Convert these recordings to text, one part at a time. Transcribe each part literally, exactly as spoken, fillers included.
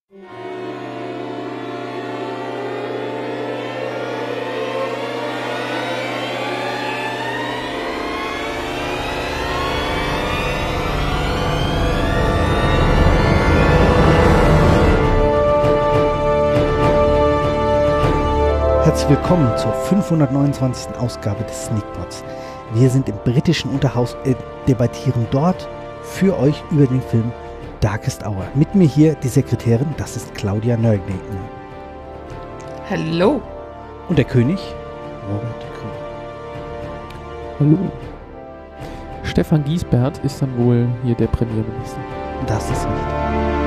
Herzlich willkommen zur fünfhundertneunundzwanzigsten Ausgabe des Sneakpots. Wir sind im britischen Unterhaus, äh, debattieren dort für euch über den Film Darkest Hour. Mit mir hier die Sekretärin, das ist Claudia Nörgling. Hallo. Und der König, Robert Krüger. Hallo. Stefan Giesbert ist dann wohl hier der Premierminister. Das ist richtig.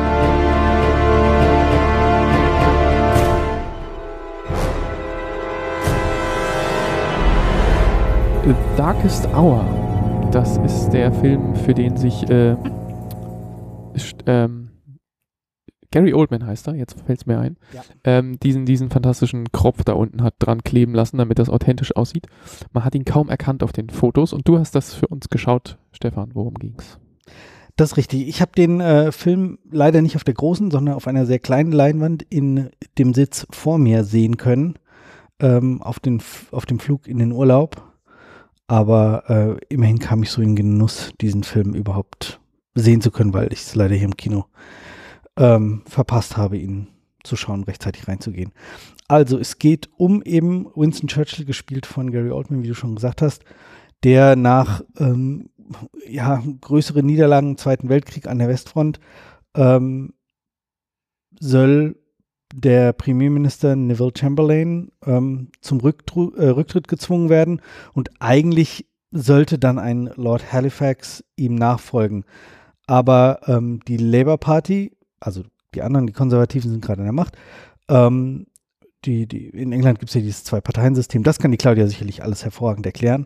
The Darkest Hour. Das ist der Film, für den sich äh, st- ähm, Gary Oldman heißt er, jetzt fällt es mir ein, Ja. ähm, diesen, diesen fantastischen Kropf da unten hat dran kleben lassen, damit das authentisch aussieht. Man hat ihn kaum erkannt auf den Fotos und du hast das für uns geschaut, Stefan. Worum ging's? Das ist richtig. Ich habe den äh, Film leider nicht auf der großen, sondern auf einer sehr kleinen Leinwand in dem Sitz vor mir sehen können, ähm, auf, den, auf dem Flug in den Urlaub. Aber äh, immerhin kam ich so in Genuss, diesen Film überhaupt sehen zu können, weil ich es leider hier im Kino ähm, verpasst habe, ihn zu schauen, rechtzeitig reinzugehen. Also es geht um eben Winston Churchill, gespielt von Gary Oldman, wie du schon gesagt hast, der nach ähm, ja, größeren Niederlagen im Zweiten Weltkrieg an der Westfront ähm, soll der Premierminister Neville Chamberlain ähm, zum Rücktru- äh, Rücktritt gezwungen werden und eigentlich sollte dann ein Lord Halifax ihm nachfolgen. Aber ähm, die Labour Party, also die anderen, die Konservativen sind gerade an der Macht, ähm, die, die, in England gibt es ja dieses Zwei-Parteien-System, das kann die Claudia sicherlich alles hervorragend erklären.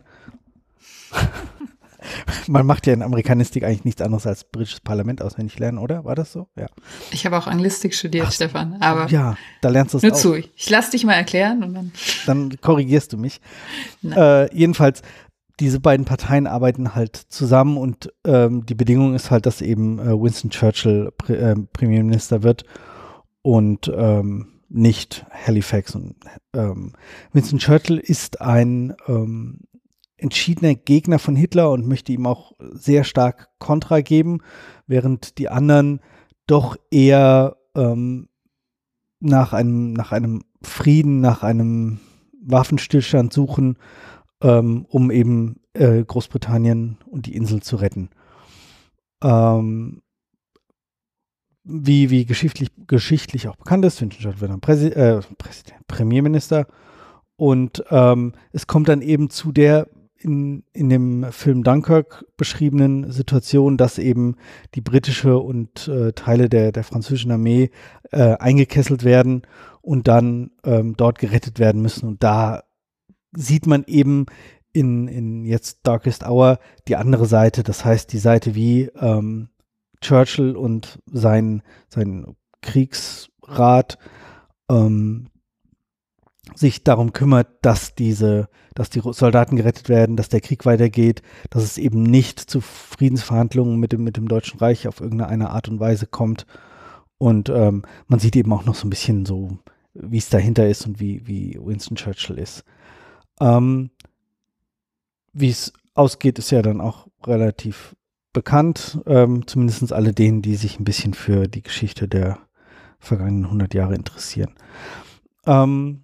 Man macht ja in Amerikanistik eigentlich nichts anderes als britisches Parlament auswendig lernen, oder? War das so? Ja. Ich habe auch Anglistik studiert, Ach, Stefan. Aber ja, da lernst du es nur auch. zu. Ich lass dich mal erklären und dann. Dann korrigierst du mich. Äh, jedenfalls, diese beiden Parteien arbeiten halt zusammen und ähm, die Bedingung ist halt, dass eben äh, Winston Churchill Pre- äh, Premierminister wird und ähm, nicht Halifax. Und, ähm, Winston Churchill ist ein ähm, entschiedener Gegner von Hitler und möchte ihm auch sehr stark Kontra geben, während die anderen doch eher ähm, nach einem, nach einem Frieden, nach einem Waffenstillstand suchen, ähm, um eben äh, Großbritannien und die Insel zu retten. Ähm, wie wie geschichtlich, geschichtlich auch bekannt ist, Winston Churchill wird dann Präsi- äh, Präsident, Premierminister und ähm, es kommt dann eben zu der In, in dem Film Dunkirk beschriebenen Situation, dass eben die britische und äh, Teile der, der französischen Armee äh, eingekesselt werden und dann ähm, dort gerettet werden müssen. Und da sieht man eben in, in jetzt Darkest Hour die andere Seite, das heißt die Seite, wie ähm, Churchill und sein, sein Kriegsrat ähm, sich darum kümmert, dass diese, dass die Soldaten gerettet werden, dass der Krieg weitergeht, dass es eben nicht zu Friedensverhandlungen mit dem, mit dem Deutschen Reich auf irgendeine Art und Weise kommt. Und ähm, man sieht eben auch noch so ein bisschen so, wie es dahinter ist und wie, wie Winston Churchill ist. Ähm, wie es ausgeht, ist ja dann auch relativ bekannt, ähm, zumindest alle denen, die sich ein bisschen für die Geschichte der vergangenen hundert Jahre interessieren. Ähm,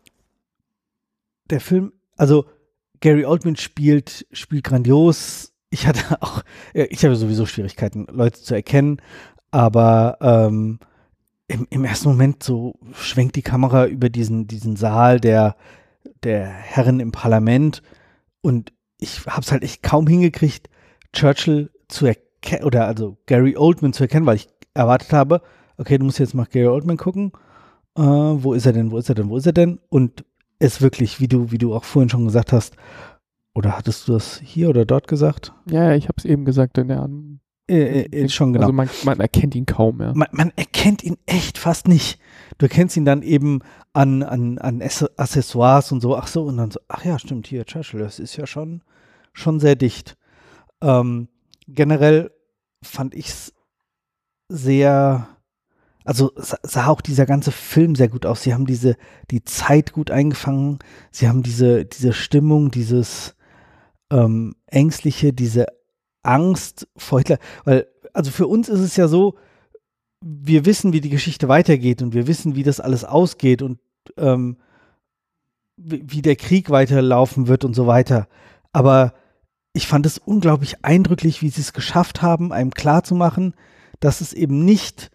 Der Film, also Gary Oldman spielt, spielt grandios. Ich hatte auch, ich habe sowieso Schwierigkeiten, Leute zu erkennen, aber ähm, im, im ersten Moment so schwenkt die Kamera über diesen, diesen Saal der, der Herren im Parlament und ich habe es halt echt kaum hingekriegt, Churchill zu erkennen, oder also Gary Oldman zu erkennen, weil ich erwartet habe, okay, du musst jetzt mal Gary Oldman gucken, äh, wo ist er denn, wo ist er denn, wo ist er denn? Und es wirklich, wie du, wie du auch vorhin schon gesagt hast, oder hattest du das hier oder dort gesagt? Ja, ja, ich habe es eben gesagt, in der An- Äh, äh, schon genau. Also man, man erkennt ihn kaum, ja. Man, man erkennt ihn echt fast nicht. Du erkennst ihn dann eben an, an, an Accessoires und so, ach so, und dann so, ach ja, stimmt, hier, Churchill, das ist ja schon, schon sehr dicht. Ähm, generell fand ich es sehr, also sah auch dieser ganze Film sehr gut aus. Sie haben diese, die Zeit gut eingefangen. Sie haben diese, diese Stimmung, dieses ähm, Ängstliche, diese Angst vor Hitler. Weil, also für uns ist es ja so, wir wissen, wie die Geschichte weitergeht und wir wissen, wie das alles ausgeht und ähm, wie, wie der Krieg weiterlaufen wird und so weiter. Aber ich fand es unglaublich eindrücklich, wie sie es geschafft haben, einem klarzumachen, dass es eben nicht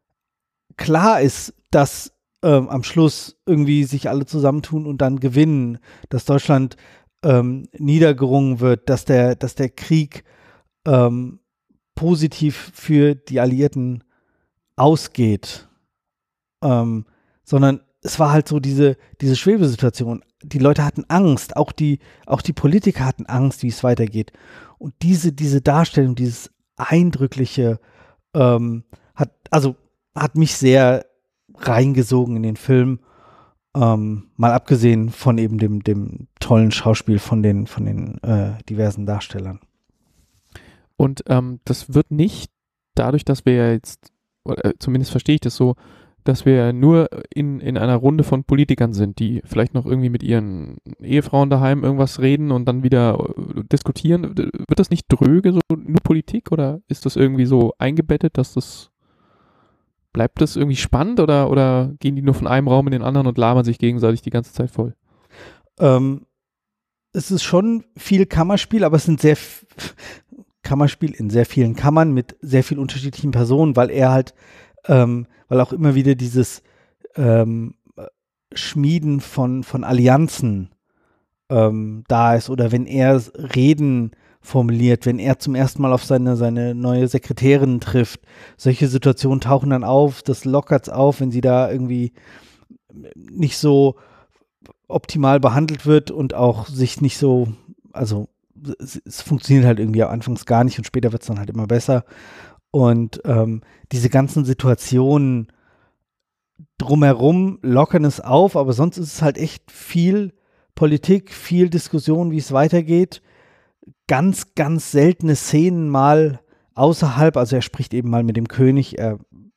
klar ist, dass ähm, am Schluss irgendwie sich alle zusammentun und dann gewinnen, dass Deutschland ähm, niedergerungen wird, dass der, dass der Krieg ähm, positiv für die Alliierten ausgeht, ähm, sondern es war halt so diese, diese Schwebesituation. Die Leute hatten Angst, auch die, auch die Politiker hatten Angst, wie es weitergeht. Und diese, diese Darstellung, dieses Eindrückliche, ähm, hat, also hat mich sehr reingesogen in den Film, ähm, mal abgesehen von eben dem, dem tollen Schauspiel von den, von den äh, diversen Darstellern. Und ähm, das wird nicht dadurch, dass wir ja jetzt, oder zumindest verstehe ich das so, dass wir nur in, in einer Runde von Politikern sind, die vielleicht noch irgendwie mit ihren Ehefrauen daheim irgendwas reden und dann wieder diskutieren. Wird das nicht dröge, so nur Politik, oder ist das irgendwie so eingebettet, dass das, bleibt das irgendwie spannend, oder, oder gehen die nur von einem Raum in den anderen und labern sich gegenseitig die ganze Zeit voll? Ähm, es ist schon viel Kammerspiel, aber es sind sehr f- Kammerspiel in sehr vielen Kammern mit sehr vielen unterschiedlichen Personen, weil er halt Ähm, weil auch immer wieder dieses ähm, Schmieden von, von Allianzen ähm, da ist, oder wenn er Reden formuliert, wenn er zum ersten Mal auf seine, seine neue Sekretärin trifft. Solche Situationen tauchen dann auf, das lockert's auf, wenn sie da irgendwie nicht so optimal behandelt wird und auch sich nicht so, also es, es funktioniert halt irgendwie anfangs gar nicht und später wird's dann halt immer besser. Und ähm, diese ganzen Situationen drumherum lockern es auf, aber sonst ist es halt echt viel Politik, viel Diskussion, wie es weitergeht. Ganz, ganz seltene Szenen mal außerhalb, also er spricht eben mal mit dem König, er,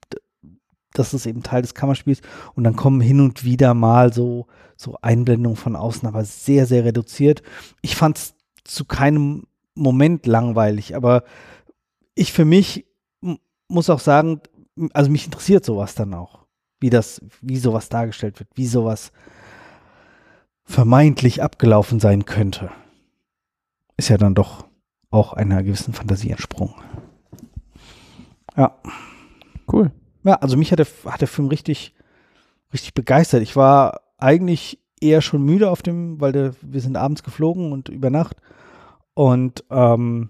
das ist eben Teil des Kammerspiels, und dann kommen hin und wieder mal so, so Einblendungen von außen, aber sehr, sehr reduziert. Ich fand es zu keinem Moment langweilig, aber ich für mich muss auch sagen, also mich interessiert sowas dann auch, wie das, wie sowas dargestellt wird, wie sowas vermeintlich abgelaufen sein könnte. Ist ja dann doch auch einer gewissen Fantasie entsprungen. Ja. Cool. Ja, also mich hat der, hat der Film richtig, richtig begeistert. Ich war eigentlich eher schon müde auf dem, weil der, wir sind abends geflogen und über Nacht. Und ähm,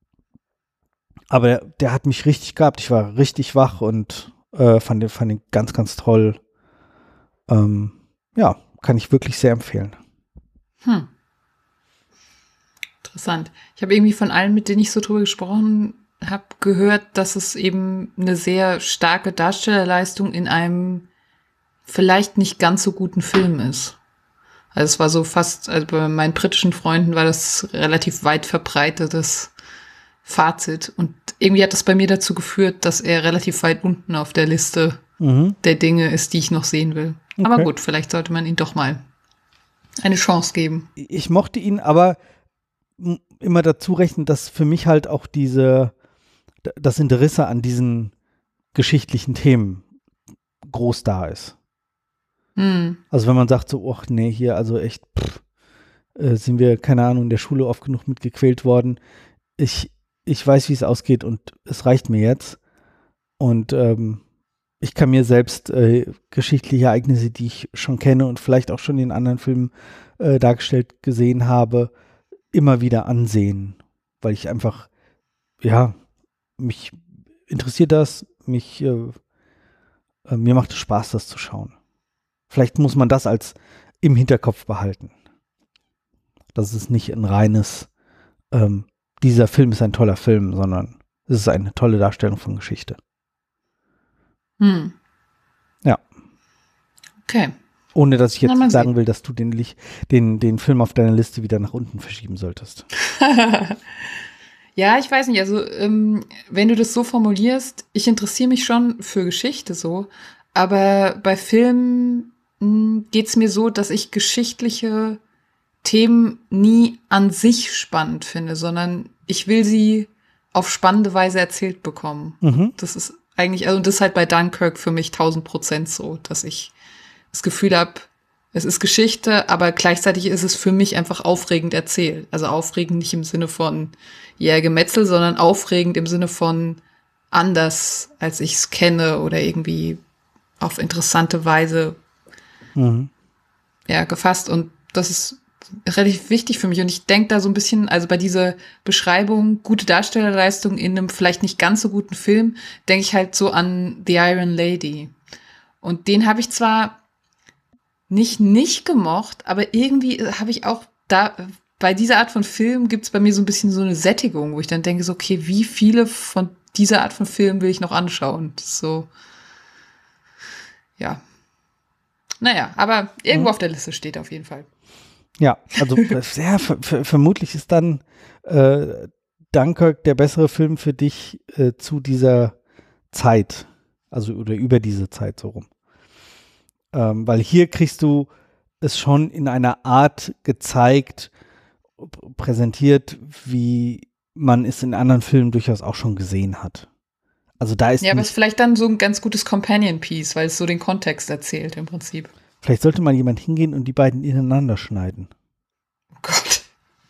aber der, der hat mich richtig gehabt. Ich war richtig wach und äh, fand, den, fand den ganz, ganz toll. Ähm, ja, kann ich wirklich sehr empfehlen. Hm. Interessant. Ich habe irgendwie von allen, mit denen ich so drüber gesprochen habe, gehört, dass es eben eine sehr starke Darstellerleistung in einem vielleicht nicht ganz so guten Film ist. Also es war so fast, also bei meinen britischen Freunden war das relativ weit verbreitetes Fazit. Und irgendwie hat das bei mir dazu geführt, dass er relativ weit unten auf der Liste mhm. der Dinge ist, die ich noch sehen will. Okay. Aber gut, vielleicht sollte man ihn doch mal eine Chance geben. Ich mochte ihn aber immer dazu rechnen, dass für mich halt auch diese, das Interesse an diesen geschichtlichen Themen groß da ist. Hm. Also wenn man sagt so, ach nee, hier also echt, pff, äh, sind wir, keine Ahnung, in der Schule oft genug mitgequält worden. Ich Ich weiß, wie es ausgeht und es reicht mir jetzt. Und ähm, ich kann mir selbst äh, geschichtliche Ereignisse, die ich schon kenne und vielleicht auch schon in anderen Filmen äh, dargestellt gesehen habe, immer wieder ansehen. Weil ich einfach, ja, mich interessiert das, mich, äh, äh, mir macht es Spaß, das zu schauen. Vielleicht muss man das als im Hinterkopf behalten. Das ist nicht ein reines ähm, dieser Film ist ein toller Film, sondern es ist eine tolle Darstellung von Geschichte. Hm. Ja. Okay. Ohne, dass ich jetzt Na, sagen sieht. will, dass du den, den, den Film auf deiner Liste wieder nach unten verschieben solltest. Ja, ich weiß nicht, also ähm, wenn du das so formulierst, ich interessiere mich schon für Geschichte so, aber bei Filmen geht es mir so, dass ich geschichtliche Themen nie an sich spannend finde, sondern ich will sie auf spannende Weise erzählt bekommen. Mhm. Das ist eigentlich, also das ist halt bei Dunkirk für mich tausend Prozent so, dass ich das Gefühl habe, es ist Geschichte, aber gleichzeitig ist es für mich einfach aufregend erzählt. Also aufregend nicht im Sinne von ja, Gemetzel, sondern aufregend im Sinne von anders, als ich es kenne oder irgendwie auf interessante Weise Mhm. ja, gefasst. Und das ist relativ wichtig für mich. Und ich denke da so ein bisschen, also bei dieser Beschreibung, gute Darstellerleistung in einem vielleicht nicht ganz so guten Film, denke ich halt so an The Iron Lady. Und den habe ich zwar nicht nicht gemocht, aber irgendwie habe ich auch da, bei dieser Art von Film gibt es bei mir so ein bisschen so eine Sättigung, wo ich dann denke so, okay, wie viele von dieser Art von Film will ich noch anschauen? Das ist so, ja. Naja, aber irgendwo Mhm. auf der Liste steht auf jeden Fall. Ja, also ja, ver ver vermutlich ist dann äh, Dunkirk der bessere Film für dich äh, zu dieser Zeit, also oder über diese Zeit so rum. Ähm, weil hier kriegst du es schon in einer Art gezeigt, p- präsentiert, wie man es in anderen Filmen durchaus auch schon gesehen hat. Also da ist Ja, aber es nicht, ist vielleicht dann so ein ganz gutes Companion-Piece, weil es so den Kontext erzählt im Prinzip. vielleicht sollte mal jemand hingehen und die beiden ineinander schneiden. Oh Gott.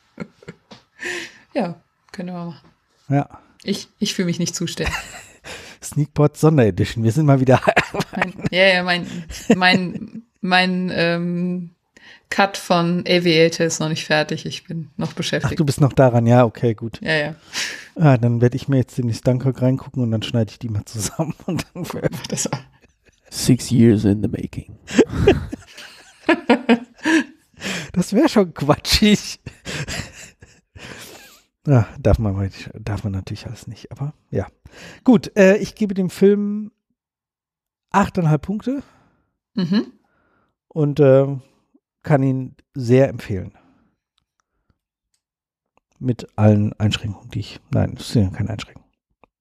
Ja, können wir machen. Ja. Ich, ich fühle mich nicht zuständig. Sneakpot Sonderedition. Wir sind mal wieder. Mein, ja, ja, mein, mein, mein ähm, Cut von Aviator ist noch nicht fertig. Ich bin noch Ach, beschäftigt. du bist noch daran. Ja, okay, gut. Ja, ja. Ah, dann werde ich mir jetzt demnächst Dunkirk reingucken und dann schneide ich die mal zusammen. Und dann Das, Six years in the making. das wäre schon quatschig. Ah, darf man, darf man natürlich alles nicht, aber ja. Gut, äh, ich gebe dem Film achteinhalb Punkte mhm. und äh, kann ihn sehr empfehlen. Mit allen Einschränkungen, die ich. Nein, das sind ja keine Einschränkungen.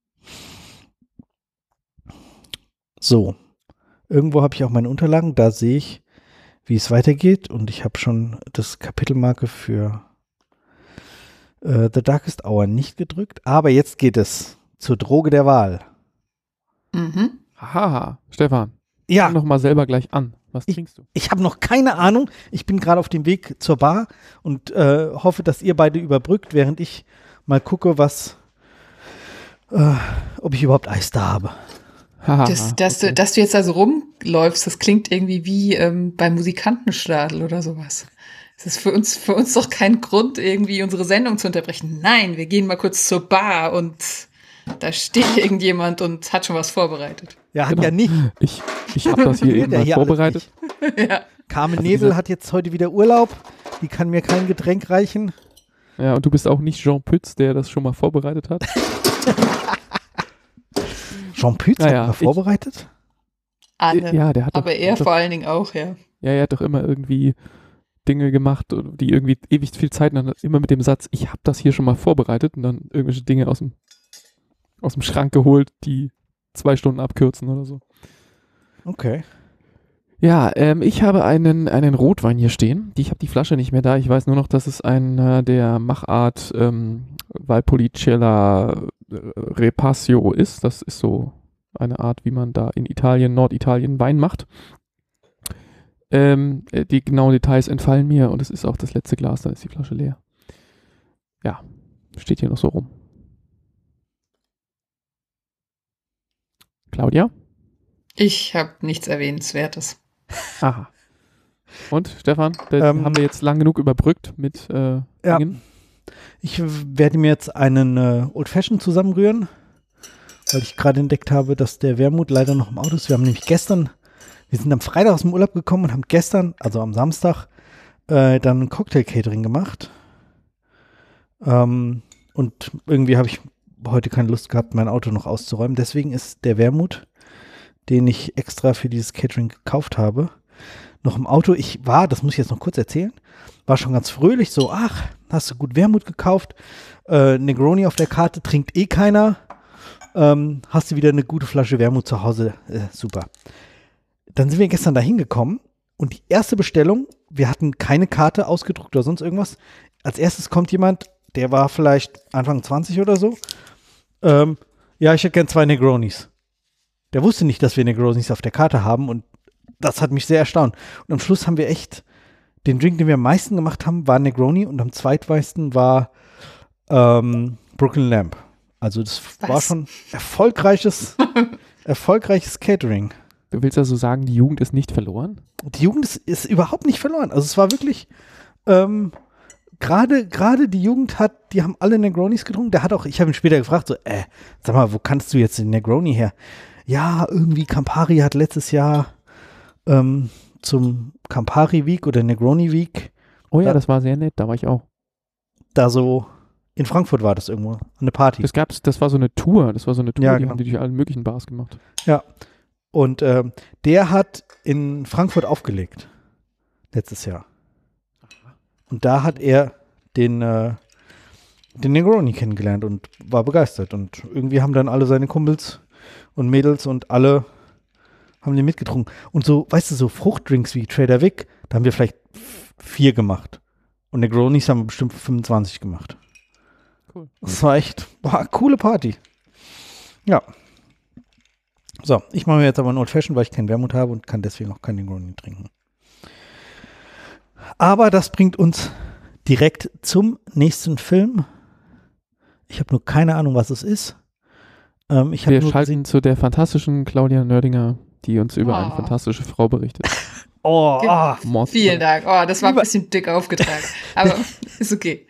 So. Irgendwo habe ich auch meine Unterlagen. Da sehe ich, wie es weitergeht. Und ich habe schon das Kapitelmarke für äh, The Darkest Hour nicht gedrückt. Aber jetzt geht es zur Droge der Wahl. Mhm. Haha, Stefan, Ja, fang doch mal selber gleich an. Was Ich- trinkst du? ich habe noch keine Ahnung. Ich bin gerade auf dem Weg zur Bar und äh, hoffe, dass ihr beide überbrückt, während ich mal gucke, was, äh, ob ich überhaupt Eis da habe. Haha, Das, dass, okay. du, dass du jetzt also rumläufst, das klingt irgendwie wie ähm, beim Musikantenstadel oder sowas. Das ist für uns, für uns doch kein Grund, irgendwie unsere Sendung zu unterbrechen. Nein, wir gehen mal kurz zur Bar und da steht irgendjemand und hat schon was vorbereitet. Ja, hat Genau. ja nicht. Ich, ich habe das hier eben Der mal hier alles vorbereitet. nicht. Ja. Carmen Also Nebel diese- hat jetzt heute wieder Urlaub. Die kann mir kein Getränk reichen. Ja, und du bist auch nicht Jean Pütz, der das schon mal vorbereitet hat. Jean Pütz Naja, hat mal ich- vorbereitet. Alle. Ja, der hat doch, Aber er hat doch, vor allen Dingen auch, ja. ja, er hat doch immer irgendwie Dinge gemacht, die irgendwie ewig viel Zeit haben. Immer mit dem Satz, ich habe das hier schon mal vorbereitet und dann irgendwelche Dinge aus dem, aus dem Schrank geholt, die zwei Stunden abkürzen oder so. Okay. Ja, ähm, ich habe einen, einen Rotwein hier stehen. Die, ich habe die Flasche nicht mehr da. Ich weiß nur noch, dass es einer der Machart ähm, Valpolicella äh, Repasio ist. Das ist so eine Art, wie man da in Italien, Norditalien Wein macht. Ähm, äh, die genauen Details entfallen mir und es ist auch das letzte Glas, dann ist die Flasche leer. Ja, steht hier noch so rum. Claudia? Ich habe nichts Erwähnenswertes. Aha. Und, Stefan, da Ähm, haben wir jetzt lang genug überbrückt mit äh, Ja. Dingen. Ich werde mir jetzt einen äh, Old Fashioned zusammenrühren, weil ich gerade entdeckt habe, dass der Wermut leider noch im Auto ist. Wir haben nämlich gestern, wir sind am Freitag aus dem Urlaub gekommen und haben gestern, also am Samstag, äh, dann ein Cocktail-Catering gemacht. Ähm, und irgendwie habe ich heute keine Lust gehabt, mein Auto noch auszuräumen. Deswegen ist der Wermut, den ich extra für dieses Catering gekauft habe, noch im Auto. Ich war, das muss ich jetzt noch kurz erzählen, war schon ganz fröhlich, so, ach, hast du gut Wermut gekauft, äh, Negroni auf der Karte trinkt eh keiner, ähm, hast du wieder eine gute Flasche Wermut zu Hause, äh, super. Dann sind wir gestern da hingekommen und die erste Bestellung, wir hatten keine Karte ausgedruckt oder sonst irgendwas. Als erstes kommt jemand, der war vielleicht Anfang zwanzig oder so. Ähm, ja, ich hätte gern zwei Negronis. Der wusste nicht, dass wir Negronis auf der Karte haben und das hat mich sehr erstaunt. Und am Schluss haben wir echt, den Drink, den wir am meisten gemacht haben, war Negroni und am zweitmeisten war ähm, Brooklyn Lamp. Also das Was? war schon erfolgreiches, erfolgreiches Catering. Du willst also sagen, die Jugend ist nicht verloren? Die Jugend ist, ist überhaupt nicht verloren. Also es war wirklich, ähm, gerade gerade die Jugend hat, die haben alle Negronis getrunken. Der hat auch, ich habe ihn später gefragt, so, äh, sag mal, wo kannst du jetzt den Negroni her? Ja, irgendwie Campari hat letztes Jahr ähm, zum Campari Week oder Negroni Week. Oh ja, da, das war sehr nett, da war ich auch. Da so, in Frankfurt war das irgendwo, eine Party. Das gab's, das war so eine Tour, das war so eine Tour, ja, die genau. haben die durch allen möglichen Bars gemacht. Ja. Und ähm, der hat in Frankfurt aufgelegt, letztes Jahr. Und da hat er den, äh, den Negroni kennengelernt und war begeistert. Und irgendwie haben dann alle seine Kumpels und Mädels und alle haben den mitgetrunken. Und so, weißt du, so Fruchtdrinks wie Trader Vic, da haben wir vielleicht f- vier gemacht. Und Negronis haben wir bestimmt fünfundzwanzig gemacht. Cool. Das war echt, boah, coole Party. Ja. So, ich mache mir jetzt aber einen Old Fashion, weil ich keinen Wermut habe und kann deswegen auch keinen Negroni trinken. Aber das bringt uns direkt zum nächsten Film. Ich habe nur keine Ahnung, was es ist. Ähm, ich Wir nur schalten gesehen, zu der fantastischen Claudia Nördinger, die uns über oh. eine fantastische Frau berichtet. Oh, oh vielen Dank. Oh, das war ein bisschen dick aufgetragen. Aber ist okay.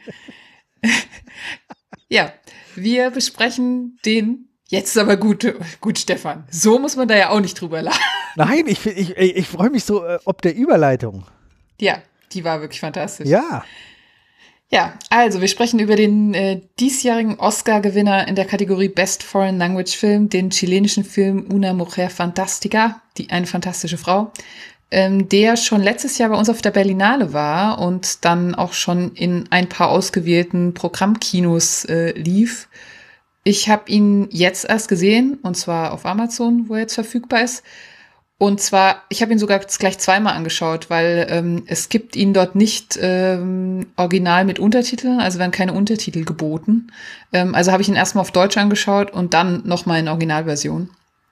Ja, wir besprechen den. Jetzt ist aber gut, gut, Stefan. So muss man da ja auch nicht drüber lachen. Nein, ich, ich, ich freue mich so äh, ob der Überleitung. Ja, die war wirklich fantastisch. Ja. Ja, also wir sprechen über den äh, diesjährigen Oscar-Gewinner in der Kategorie Best Foreign Language Film, den chilenischen Film Una Mujer Fantástica, die eine fantastische Frau, ähm, der schon letztes Jahr bei uns auf der Berlinale war und dann auch schon in ein paar ausgewählten Programmkinos äh, lief. Ich habe ihn jetzt erst gesehen, und zwar auf Amazon, wo er jetzt verfügbar ist. Und zwar, ich habe ihn sogar gleich zweimal angeschaut, weil ähm, es gibt ihn dort nicht ähm, original mit Untertiteln, also werden keine Untertitel geboten. Ähm, also habe ich ihn erstmal auf Deutsch angeschaut und dann nochmal in Originalversion.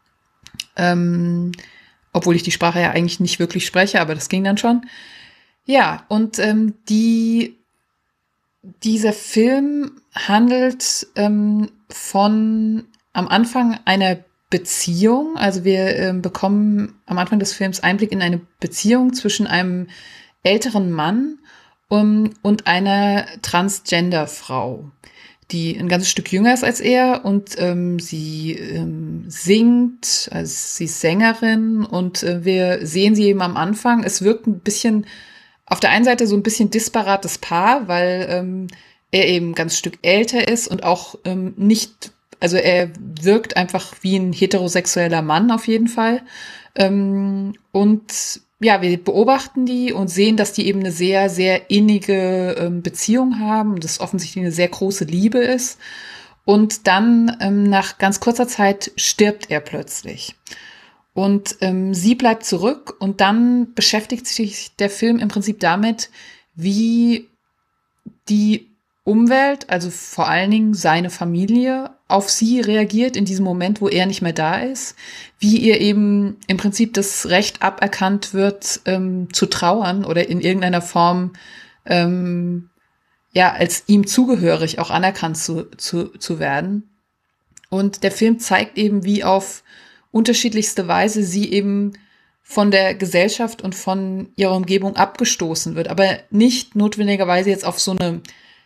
Ähm, obwohl ich die Sprache ja eigentlich nicht wirklich spreche, aber das ging dann schon. Ja, und ähm, die dieser Film handelt ähm, von am Anfang einer Beziehung. Also wir ähm, bekommen am Anfang des Films Einblick in eine Beziehung zwischen einem älteren Mann um, und einer Transgender-Frau, die ein ganzes Stück jünger ist als er und ähm, sie ähm, singt, also sie ist Sängerin und äh, wir sehen sie eben am Anfang. Es wirkt ein bisschen auf der einen Seite so ein bisschen disparates Paar, weil ähm, er eben ein ganz Stück älter ist und auch ähm, nicht, also er wirkt einfach wie ein heterosexueller Mann auf jeden Fall. Ähm, und ja, wir beobachten die und sehen, dass die eben eine sehr, sehr innige ähm, Beziehung haben und das offensichtlich eine sehr große Liebe ist. Und dann ähm, nach ganz kurzer Zeit stirbt er plötzlich. Und ähm, sie bleibt zurück und dann beschäftigt sich der Film im Prinzip damit, wie die Umwelt, also vor allen Dingen seine Familie, auf sie reagiert in diesem Moment, wo er nicht mehr da ist, wie ihr eben im Prinzip das Recht aberkannt wird, ähm, zu trauern oder in irgendeiner Form ähm, ja als ihm zugehörig auch anerkannt zu, zu, zu werden. Und der Film zeigt eben, wie auf unterschiedlichste Weise sie eben von der Gesellschaft und von ihrer Umgebung abgestoßen wird, aber nicht notwendigerweise jetzt auf so eine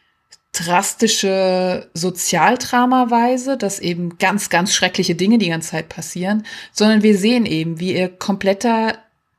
drastische Sozialdrama-Weise, dass eben ganz, ganz schreckliche Dinge die ganze Zeit passieren, sondern wir sehen eben, wie ihr kompletter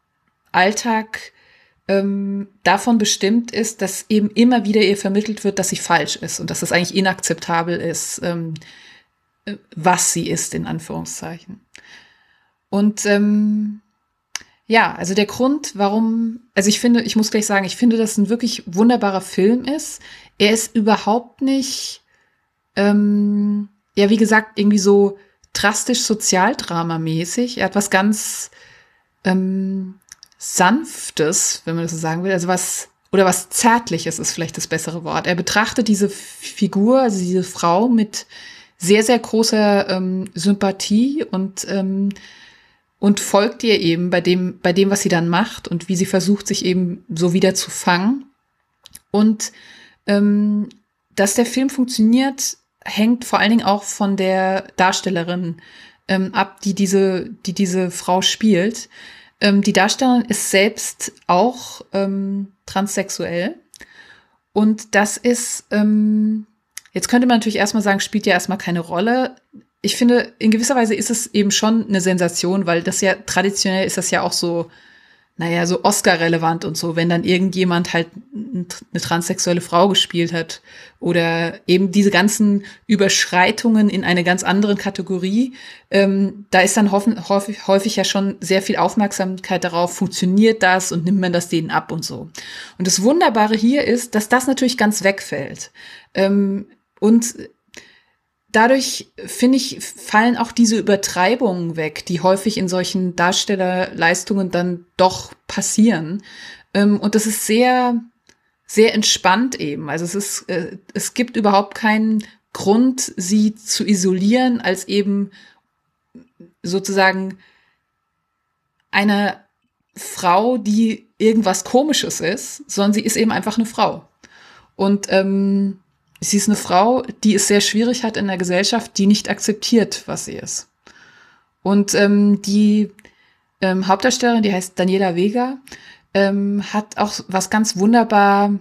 Alltag ähm, davon bestimmt ist, dass eben immer wieder ihr vermittelt wird, dass sie falsch ist und dass es eigentlich inakzeptabel ist, ähm, was sie ist, in Anführungszeichen. Und ähm, Ja, also der Grund, warum, also ich finde, ich muss gleich sagen, ich finde, dass es ein wirklich wunderbarer Film ist. Er ist überhaupt nicht, ähm, ja, wie gesagt, irgendwie so drastisch Sozialdramamäßig. Er hat was ganz ähm, Sanftes, wenn man das so sagen will, also was, oder was Zärtliches ist vielleicht das bessere Wort. Er betrachtet diese Figur, also diese Frau mit sehr, sehr großer ähm, Sympathie und ähm, und folgt ihr eben bei dem, bei dem, was sie dann macht und wie sie versucht, sich eben so wieder zu fangen. Und ähm, dass der Film funktioniert, hängt vor allen Dingen auch von der Darstellerin ähm, ab, die diese, die diese Frau spielt. Ähm, die Darstellerin ist selbst auch ähm, transsexuell. Und das ist, ähm, jetzt könnte man natürlich erstmal sagen, spielt ja erstmal keine Rolle. Ich finde, in gewisser Weise ist es eben schon eine Sensation, weil das ja traditionell ist das ja auch so, naja, so Oscar-relevant und so, wenn dann irgendjemand halt eine transsexuelle Frau gespielt hat oder eben diese ganzen Überschreitungen in eine ganz andere Kategorie, ähm, da ist dann hoffen, häufig, häufig ja schon sehr viel Aufmerksamkeit darauf, funktioniert das und nimmt man das denen ab und so. Und das Wunderbare hier ist, dass das natürlich ganz wegfällt. Ähm, und Dadurch, finde ich, fallen auch diese Übertreibungen weg, die häufig in solchen Darstellerleistungen dann doch passieren. Ähm, und das ist sehr, sehr entspannt eben. Also es ist, äh, es gibt überhaupt keinen Grund, sie zu isolieren als eben sozusagen eine Frau, die irgendwas Komisches ist, sondern sie ist eben einfach eine Frau. Und ähm, sie ist eine Frau, die es sehr schwierig hat in der Gesellschaft, die nicht akzeptiert, was sie ist. Und ähm, die ähm, Hauptdarstellerin, die heißt Daniela Vega, ähm, hat auch was ganz wunderbar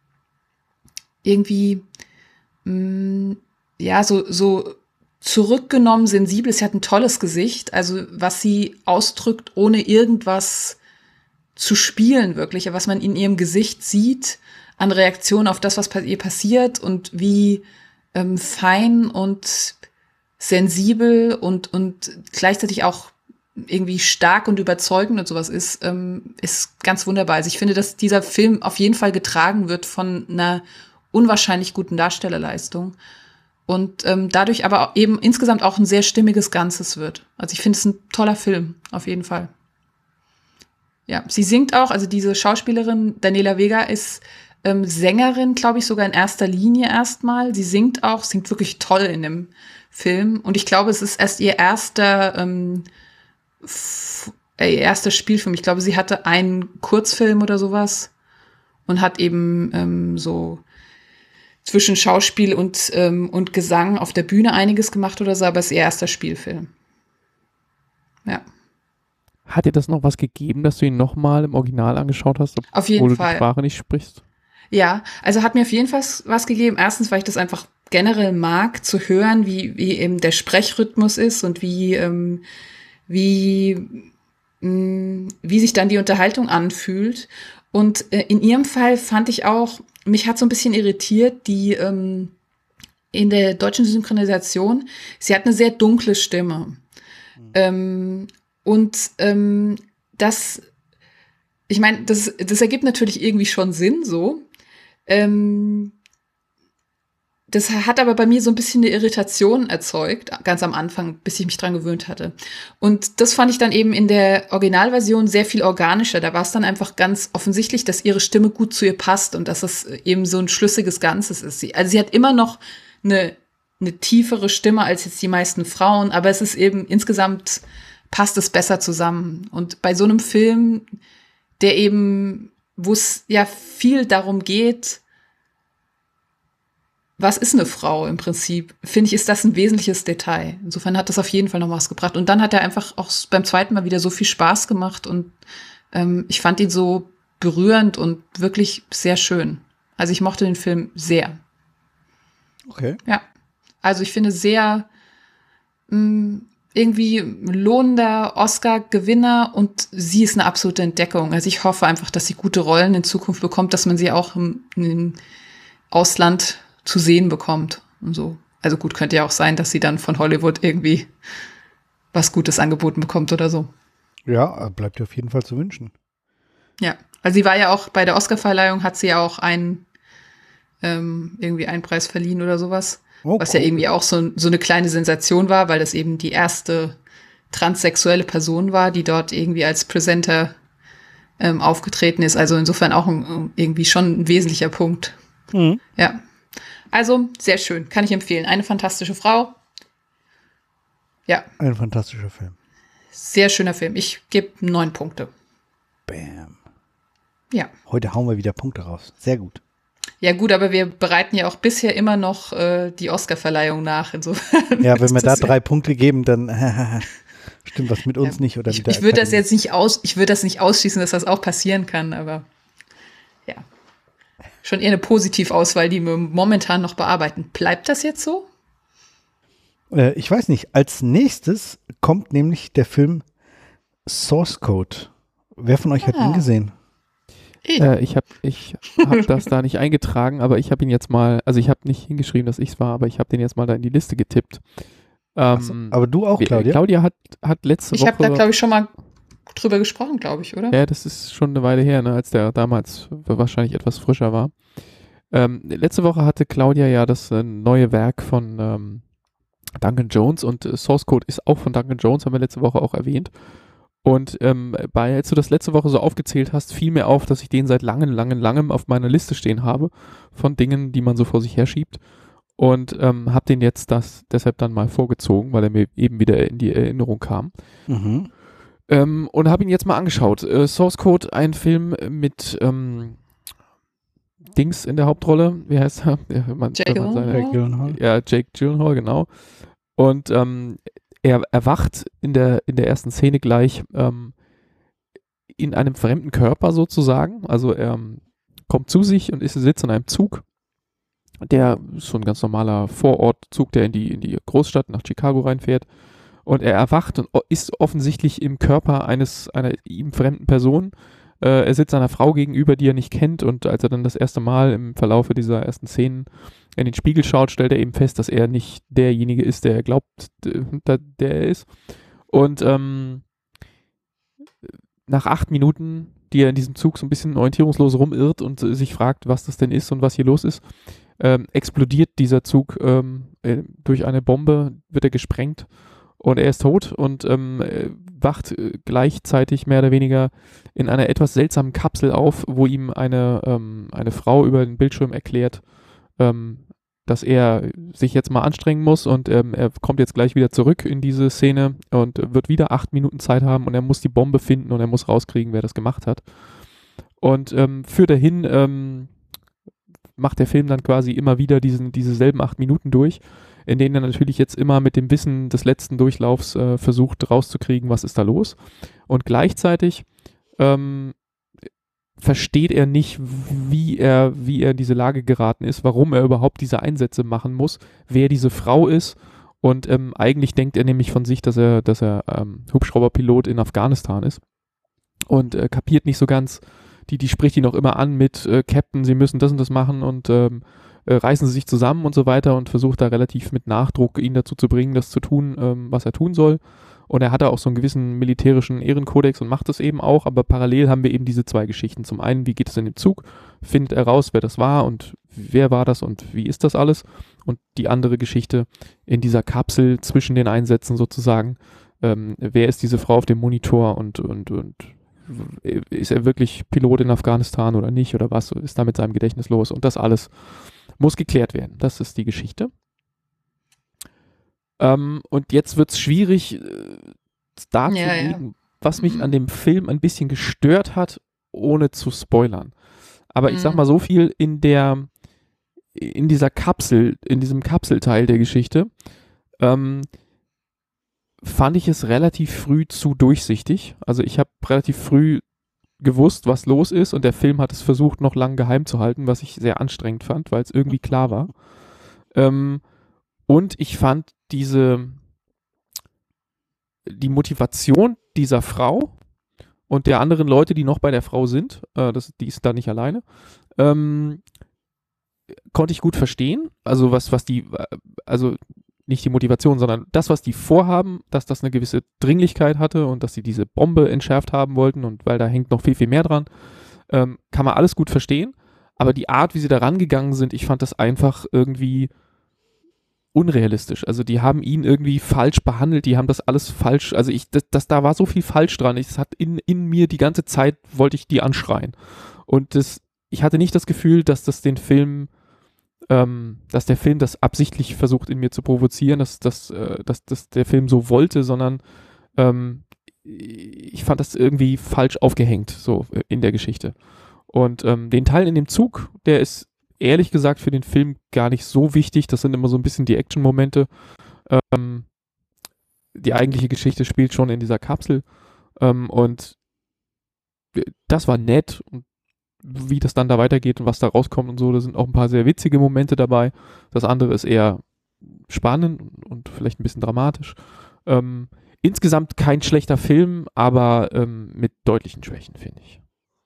irgendwie, mh, ja, so, so zurückgenommen, sensibel. Sie hat ein tolles Gesicht, also was sie ausdrückt, ohne irgendwas zu spielen wirklich, was man in ihrem Gesicht sieht, an Reaktionen auf das, was ihr passiert und wie ähm, fein und sensibel und, und gleichzeitig auch irgendwie stark und überzeugend und sowas ist, ähm, ist ganz wunderbar. Also ich finde, dass dieser Film auf jeden Fall getragen wird von einer unwahrscheinlich guten Darstellerleistung und ähm, dadurch aber eben insgesamt auch ein sehr stimmiges Ganzes wird. Also ich finde es ein toller Film, auf jeden Fall. Ja, sie singt auch, also diese Schauspielerin Daniela Vega ist Ähm, Sängerin, glaube ich, sogar in erster Linie erstmal. Sie singt auch, singt wirklich toll in dem Film. Und ich glaube, es ist erst ihr erster, ähm, f- äh, ihr erster Spielfilm. Ich glaube, sie hatte einen Kurzfilm oder sowas und hat eben ähm, so zwischen Schauspiel und, ähm, und Gesang auf der Bühne einiges gemacht oder so, aber es ist ihr erster Spielfilm. Ja. Hat dir das noch was gegeben, dass du ihn nochmal im Original angeschaut hast, Auf jeden obwohl Fall. du die Sprache nicht sprichst? Ja, also hat mir auf jeden Fall was gegeben. Erstens, weil ich das einfach generell mag, zu hören, wie, wie eben der Sprechrhythmus ist und wie, ähm, wie, mh, wie sich dann die Unterhaltung anfühlt. Und äh, in ihrem Fall fand ich auch, mich hat so ein bisschen irritiert, die ähm, in der deutschen Synchronisation, sie hat eine sehr dunkle Stimme. Mhm. Ähm, und ähm, das, ich meine, das, das ergibt natürlich irgendwie schon Sinn, so. Ähm, das hat aber bei mir so ein bisschen eine Irritation erzeugt, ganz am Anfang, bis ich mich dran gewöhnt hatte. Und das fand ich dann eben in der Originalversion sehr viel organischer. Da war es dann einfach ganz offensichtlich, dass ihre Stimme gut zu ihr passt und dass es eben so ein schlüssiges Ganzes ist. Sie, also sie hat immer noch eine, eine tiefere Stimme als jetzt die meisten Frauen, aber es ist eben insgesamt passt es besser zusammen. Und bei so einem Film, der eben, wo es ja viel darum geht, was ist eine Frau im Prinzip, finde ich, ist das ein wesentliches Detail. Insofern hat das auf jeden Fall noch was gebracht. Und dann hat er einfach auch beim zweiten Mal wieder so viel Spaß gemacht und ähm, ich fand ihn so berührend und wirklich sehr schön. Also ich mochte den Film sehr. Okay. Ja, also ich finde sehr mh, irgendwie lohnender Oscar-Gewinner und sie ist eine absolute Entdeckung. Also ich hoffe einfach, dass sie gute Rollen in Zukunft bekommt, dass man sie auch im, im Ausland zu sehen bekommt und so. Also gut, könnte ja auch sein, dass sie dann von Hollywood irgendwie was Gutes angeboten bekommt oder so. Ja, bleibt dir auf jeden Fall zu wünschen. Ja, also sie war ja auch bei der Oscarverleihung, hat sie ja auch einen, ähm, irgendwie einen Preis verliehen oder sowas. Oh, was cool. ja irgendwie auch so, so eine kleine Sensation war, weil das eben die erste transsexuelle Person war, die dort irgendwie als Presenter ähm, aufgetreten ist. Also insofern auch ein, irgendwie schon ein wesentlicher Punkt. Mhm. Ja. Also sehr schön, kann ich empfehlen. Eine fantastische Frau. Ja. Ein fantastischer Film. Sehr schöner Film. Ich gebe neun Punkte. Bam. Ja. Heute hauen wir wieder Punkte raus. Sehr gut. Ja gut, aber wir bereiten ja auch bisher immer noch äh, die Oscarverleihung nach. Insofern ja, wenn wir da ja drei Punkte geben, dann stimmt was mit uns ja, nicht. Oder ich mit der ich würde das Akademie. jetzt nicht aus, ich würde das nicht ausschließen, dass das auch passieren kann, aber ja. Schon eher eine Positivauswahl, die wir momentan noch bearbeiten. Bleibt das jetzt so? Äh, ich weiß nicht. Als nächstes kommt nämlich der Film Source Code. Wer von euch Ah. hat ihn gesehen? Ich. Äh, ich habe ich hab das da nicht eingetragen, aber ich habe ihn jetzt mal, also ich habe nicht hingeschrieben, dass ich es war, aber ich habe den jetzt mal da in die Liste getippt. Ähm, So, aber du auch, wir- Claudia? Claudia hat, hat letzte Ich Woche. habe da, glaube ich, schon mal drüber gesprochen, glaube ich, oder? Ja, das ist schon eine Weile her, ne, als der damals wahrscheinlich etwas frischer war. Ähm, letzte Woche hatte Claudia ja das äh, neue Werk von ähm, Duncan Jones und äh, Source Code ist auch von Duncan Jones, haben wir letzte Woche auch erwähnt. Und ähm, bei, als du das letzte Woche so aufgezählt hast, fiel mir auf, dass ich den seit langem, langem, langem auf meiner Liste stehen habe von Dingen, die man so vor sich herschiebt. Und ähm, habe den jetzt das deshalb dann mal vorgezogen, weil er mir eben wieder in die Erinnerung kam. Mhm. Ähm, und habe ihn jetzt mal angeschaut. Äh, Source Code, ein Film mit ähm, Dings in der Hauptrolle. Wie heißt er? Ja, man, Jake wenn man seine- Gyllenhaal? Jake Gyllenhaal. Ja, Jake Gyllenhaal, genau. Und ähm, er erwacht in der, in der ersten Szene gleich ähm, in einem fremden Körper sozusagen. Also er ähm, kommt zu sich und ist, sitzt in einem Zug. Der ist so ein ganz normaler Vorortzug, der in die, in die Großstadt nach Chicago reinfährt. Und er erwacht und o- ist offensichtlich im Körper eines, einer ihm fremden Person. Äh, er sitzt einer Frau gegenüber, die er nicht kennt. Und als er dann das erste Mal im Verlaufe dieser ersten Szenen in den Spiegel schaut, stellt er eben fest, dass er nicht derjenige ist, der er glaubt, d- der der er ist. Und ähm, nach acht Minuten, die er in diesem Zug so ein bisschen orientierungslos rumirrt und äh, sich fragt, was das denn ist und was hier los ist, ähm, explodiert dieser Zug ähm, äh, durch eine Bombe, wird er gesprengt und er ist tot und ähm, äh, wacht äh, gleichzeitig mehr oder weniger in einer etwas seltsamen Kapsel auf, wo ihm eine, ähm, eine Frau über den Bildschirm erklärt, ähm, dass er sich jetzt mal anstrengen muss und ähm, er kommt jetzt gleich wieder zurück in diese Szene und wird wieder acht Minuten Zeit haben und er muss die Bombe finden und er muss rauskriegen, wer das gemacht hat. Und ähm, für dahin ähm, macht der Film dann quasi immer wieder diesen, diese selben acht Minuten durch, in denen er natürlich jetzt immer mit dem Wissen des letzten Durchlaufs äh, versucht rauszukriegen, was ist da los. Und gleichzeitig ähm, versteht er nicht, wie er, wie er in diese Lage geraten ist, warum er überhaupt diese Einsätze machen muss, wer diese Frau ist. Und ähm, eigentlich denkt er nämlich von sich, dass er, dass er ähm, Hubschrauberpilot in Afghanistan ist. Und äh, kapiert nicht so ganz, die, die spricht ihn auch immer an mit äh, Captain, sie müssen das und das machen und ähm, äh, reißen sie sich zusammen und so weiter und versucht da relativ mit Nachdruck ihn dazu zu bringen, das zu tun, ähm, was er tun soll. Und er hat da auch so einen gewissen militärischen Ehrenkodex und macht das eben auch, aber parallel haben wir eben diese zwei Geschichten. Zum einen, wie geht es in dem Zug? Findet er raus, wer das war und wer war das und wie ist das alles? Und die andere Geschichte in dieser Kapsel zwischen den Einsätzen sozusagen. Ähm, wer ist diese Frau auf dem Monitor und, und, und ist er wirklich Pilot in Afghanistan oder nicht oder was ist da mit seinem Gedächtnis los? Und das alles muss geklärt werden. Das ist die Geschichte. Ähm, und jetzt wird es schwierig, äh, darzulegen, Ja, ja. was mich an dem Film ein bisschen gestört hat, ohne zu spoilern. Aber ich Mhm. sag mal so viel, in der, in dieser Kapsel, in diesem Kapselteil der Geschichte, ähm, fand ich es relativ früh zu durchsichtig. Also ich habe relativ früh gewusst, was los ist und der Film hat es versucht, noch lang geheim zu halten, was ich sehr anstrengend fand, weil es irgendwie klar war. Ähm, und ich fand diese die Motivation dieser Frau und der anderen Leute, die noch bei der Frau sind, äh, das, die ist da nicht alleine, ähm, konnte ich gut verstehen. Also was, was die, also nicht die Motivation, sondern das, was die vorhaben, dass das eine gewisse Dringlichkeit hatte und dass sie diese Bombe entschärft haben wollten und weil da hängt noch viel, viel mehr dran, ähm, kann man alles gut verstehen. Aber die Art, wie sie da rangegangen sind, ich fand das einfach irgendwie unrealistisch. Also die haben ihn irgendwie falsch behandelt, die haben das alles falsch, also ich, das, das da war so viel falsch dran. Es hat in, in mir die ganze Zeit, wollte ich die anschreien. Und das, ich hatte nicht das Gefühl, dass das den Film, ähm, dass der Film das absichtlich versucht in mir zu provozieren, dass, dass, äh, dass, dass der Film so wollte, sondern ähm, ich fand das irgendwie falsch aufgehängt, so in der Geschichte. Und ähm, den Teil in dem Zug, der ist ehrlich gesagt für den Film gar nicht so wichtig. Das sind immer so ein bisschen die Action-Momente. Ähm, die eigentliche Geschichte spielt schon in dieser Kapsel. Ähm, und das war nett. Und wie das dann da weitergeht und was da rauskommt und so, da sind auch ein paar sehr witzige Momente dabei. Das andere ist eher spannend und vielleicht ein bisschen dramatisch. Ähm, insgesamt kein schlechter Film, aber ähm, mit deutlichen Schwächen, finde ich.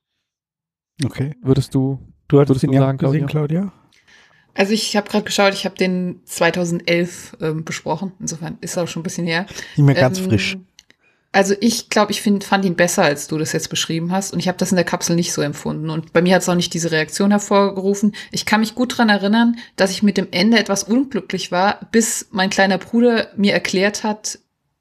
Okay. Würdest du Du hattest Würdest den du ja sagen, gesehen, Claudia? Claudia? Also ich habe gerade geschaut, ich habe den zweitausendelf ähm, besprochen. Insofern ist er auch schon ein bisschen her. Nicht mehr ganz ähm, frisch. Also ich glaube, ich find, fand ihn besser, als du das jetzt beschrieben hast. Und ich habe das in der Kapsel nicht so empfunden. Und bei mir hat es auch nicht diese Reaktion hervorgerufen. Ich kann mich gut dran erinnern, dass ich mit dem Ende etwas unglücklich war, bis mein kleiner Bruder mir erklärt hat,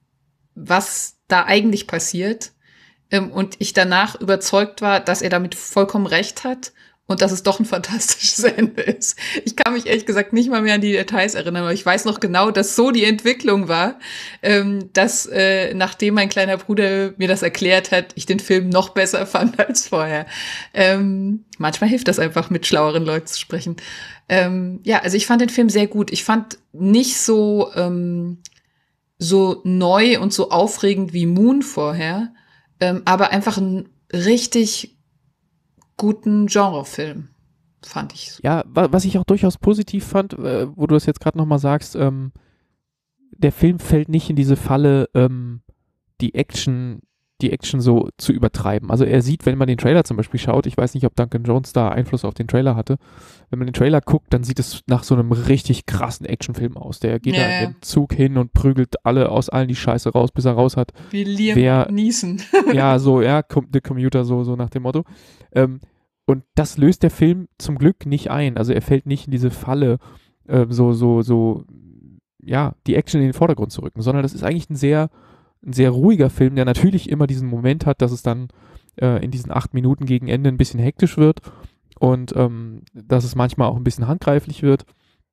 was da eigentlich passiert. Ähm, und ich danach überzeugt war, dass er damit vollkommen recht hat. Und dass es doch ein fantastisches Ende ist. Ich kann mich ehrlich gesagt nicht mal mehr an die Details erinnern, aber ich weiß noch genau, dass so die Entwicklung war, ähm, dass äh, nachdem mein kleiner Bruder mir das erklärt hat, ich den Film noch besser fand als vorher. Ähm, manchmal hilft das einfach, mit schlaueren Leuten zu sprechen. Ähm, ja, also ich fand den Film sehr gut. Ich fand nicht so, ähm, so neu und so aufregend wie Moon vorher, ähm, aber einfach ein richtig guten Genrefilm, fand ich. Ja, wa- was ich auch durchaus positiv fand, äh, wo du das jetzt gerade nochmal sagst, ähm, der Film fällt nicht in diese Falle, ähm, die Action, die Action so zu übertreiben. Also er sieht, wenn man den Trailer zum Beispiel schaut, ich weiß nicht, ob Duncan Jones da Einfluss auf den Trailer hatte, wenn man den Trailer guckt, dann sieht es nach so einem richtig krassen Actionfilm aus. Der geht Ja, da ja. in den Zug hin und prügelt alle aus allen die Scheiße raus, bis er raus hat. Wie Liam Wer- Neeson. Ja, so, ja, Com- The Commuter, so, so nach dem Motto. Ähm, und das löst der Film zum Glück nicht ein. Also er fällt nicht in diese Falle, äh, so, so, so, ja, die Action in den Vordergrund zu rücken, sondern das ist eigentlich ein sehr, ein sehr ruhiger Film, der natürlich immer diesen Moment hat, dass es dann äh, in diesen acht Minuten gegen Ende ein bisschen hektisch wird und ähm, dass es manchmal auch ein bisschen handgreiflich wird.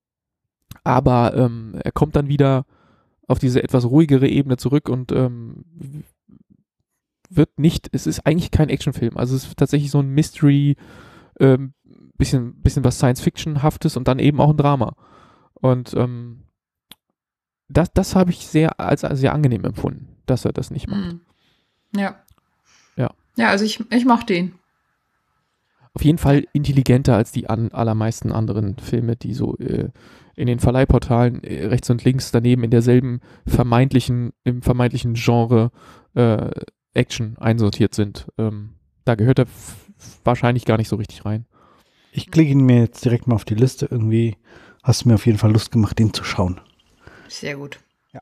Aber ähm, er kommt dann wieder auf diese etwas ruhigere Ebene zurück und ähm, wird nicht, es ist eigentlich kein Actionfilm, also es ist tatsächlich so ein Mystery, ähm, bisschen, bisschen was Science-Fiction-haftes und dann eben auch ein Drama. Und ähm, das, das habe ich sehr als, als sehr angenehm empfunden, dass er das nicht macht. Mhm. Ja. Ja. Ja, also ich, ich mochte ihn. Auf jeden Fall intelligenter als die an, allermeisten anderen Filme, die so äh, in den Verleihportalen äh, rechts und links daneben in derselben vermeintlichen, im vermeintlichen Genre äh, Action einsortiert sind. Ähm, da gehört er f- wahrscheinlich gar nicht so richtig rein. Ich klicke ihn mir jetzt direkt mal auf die Liste. Irgendwie hast du mir auf jeden Fall Lust gemacht, den zu schauen. Sehr gut.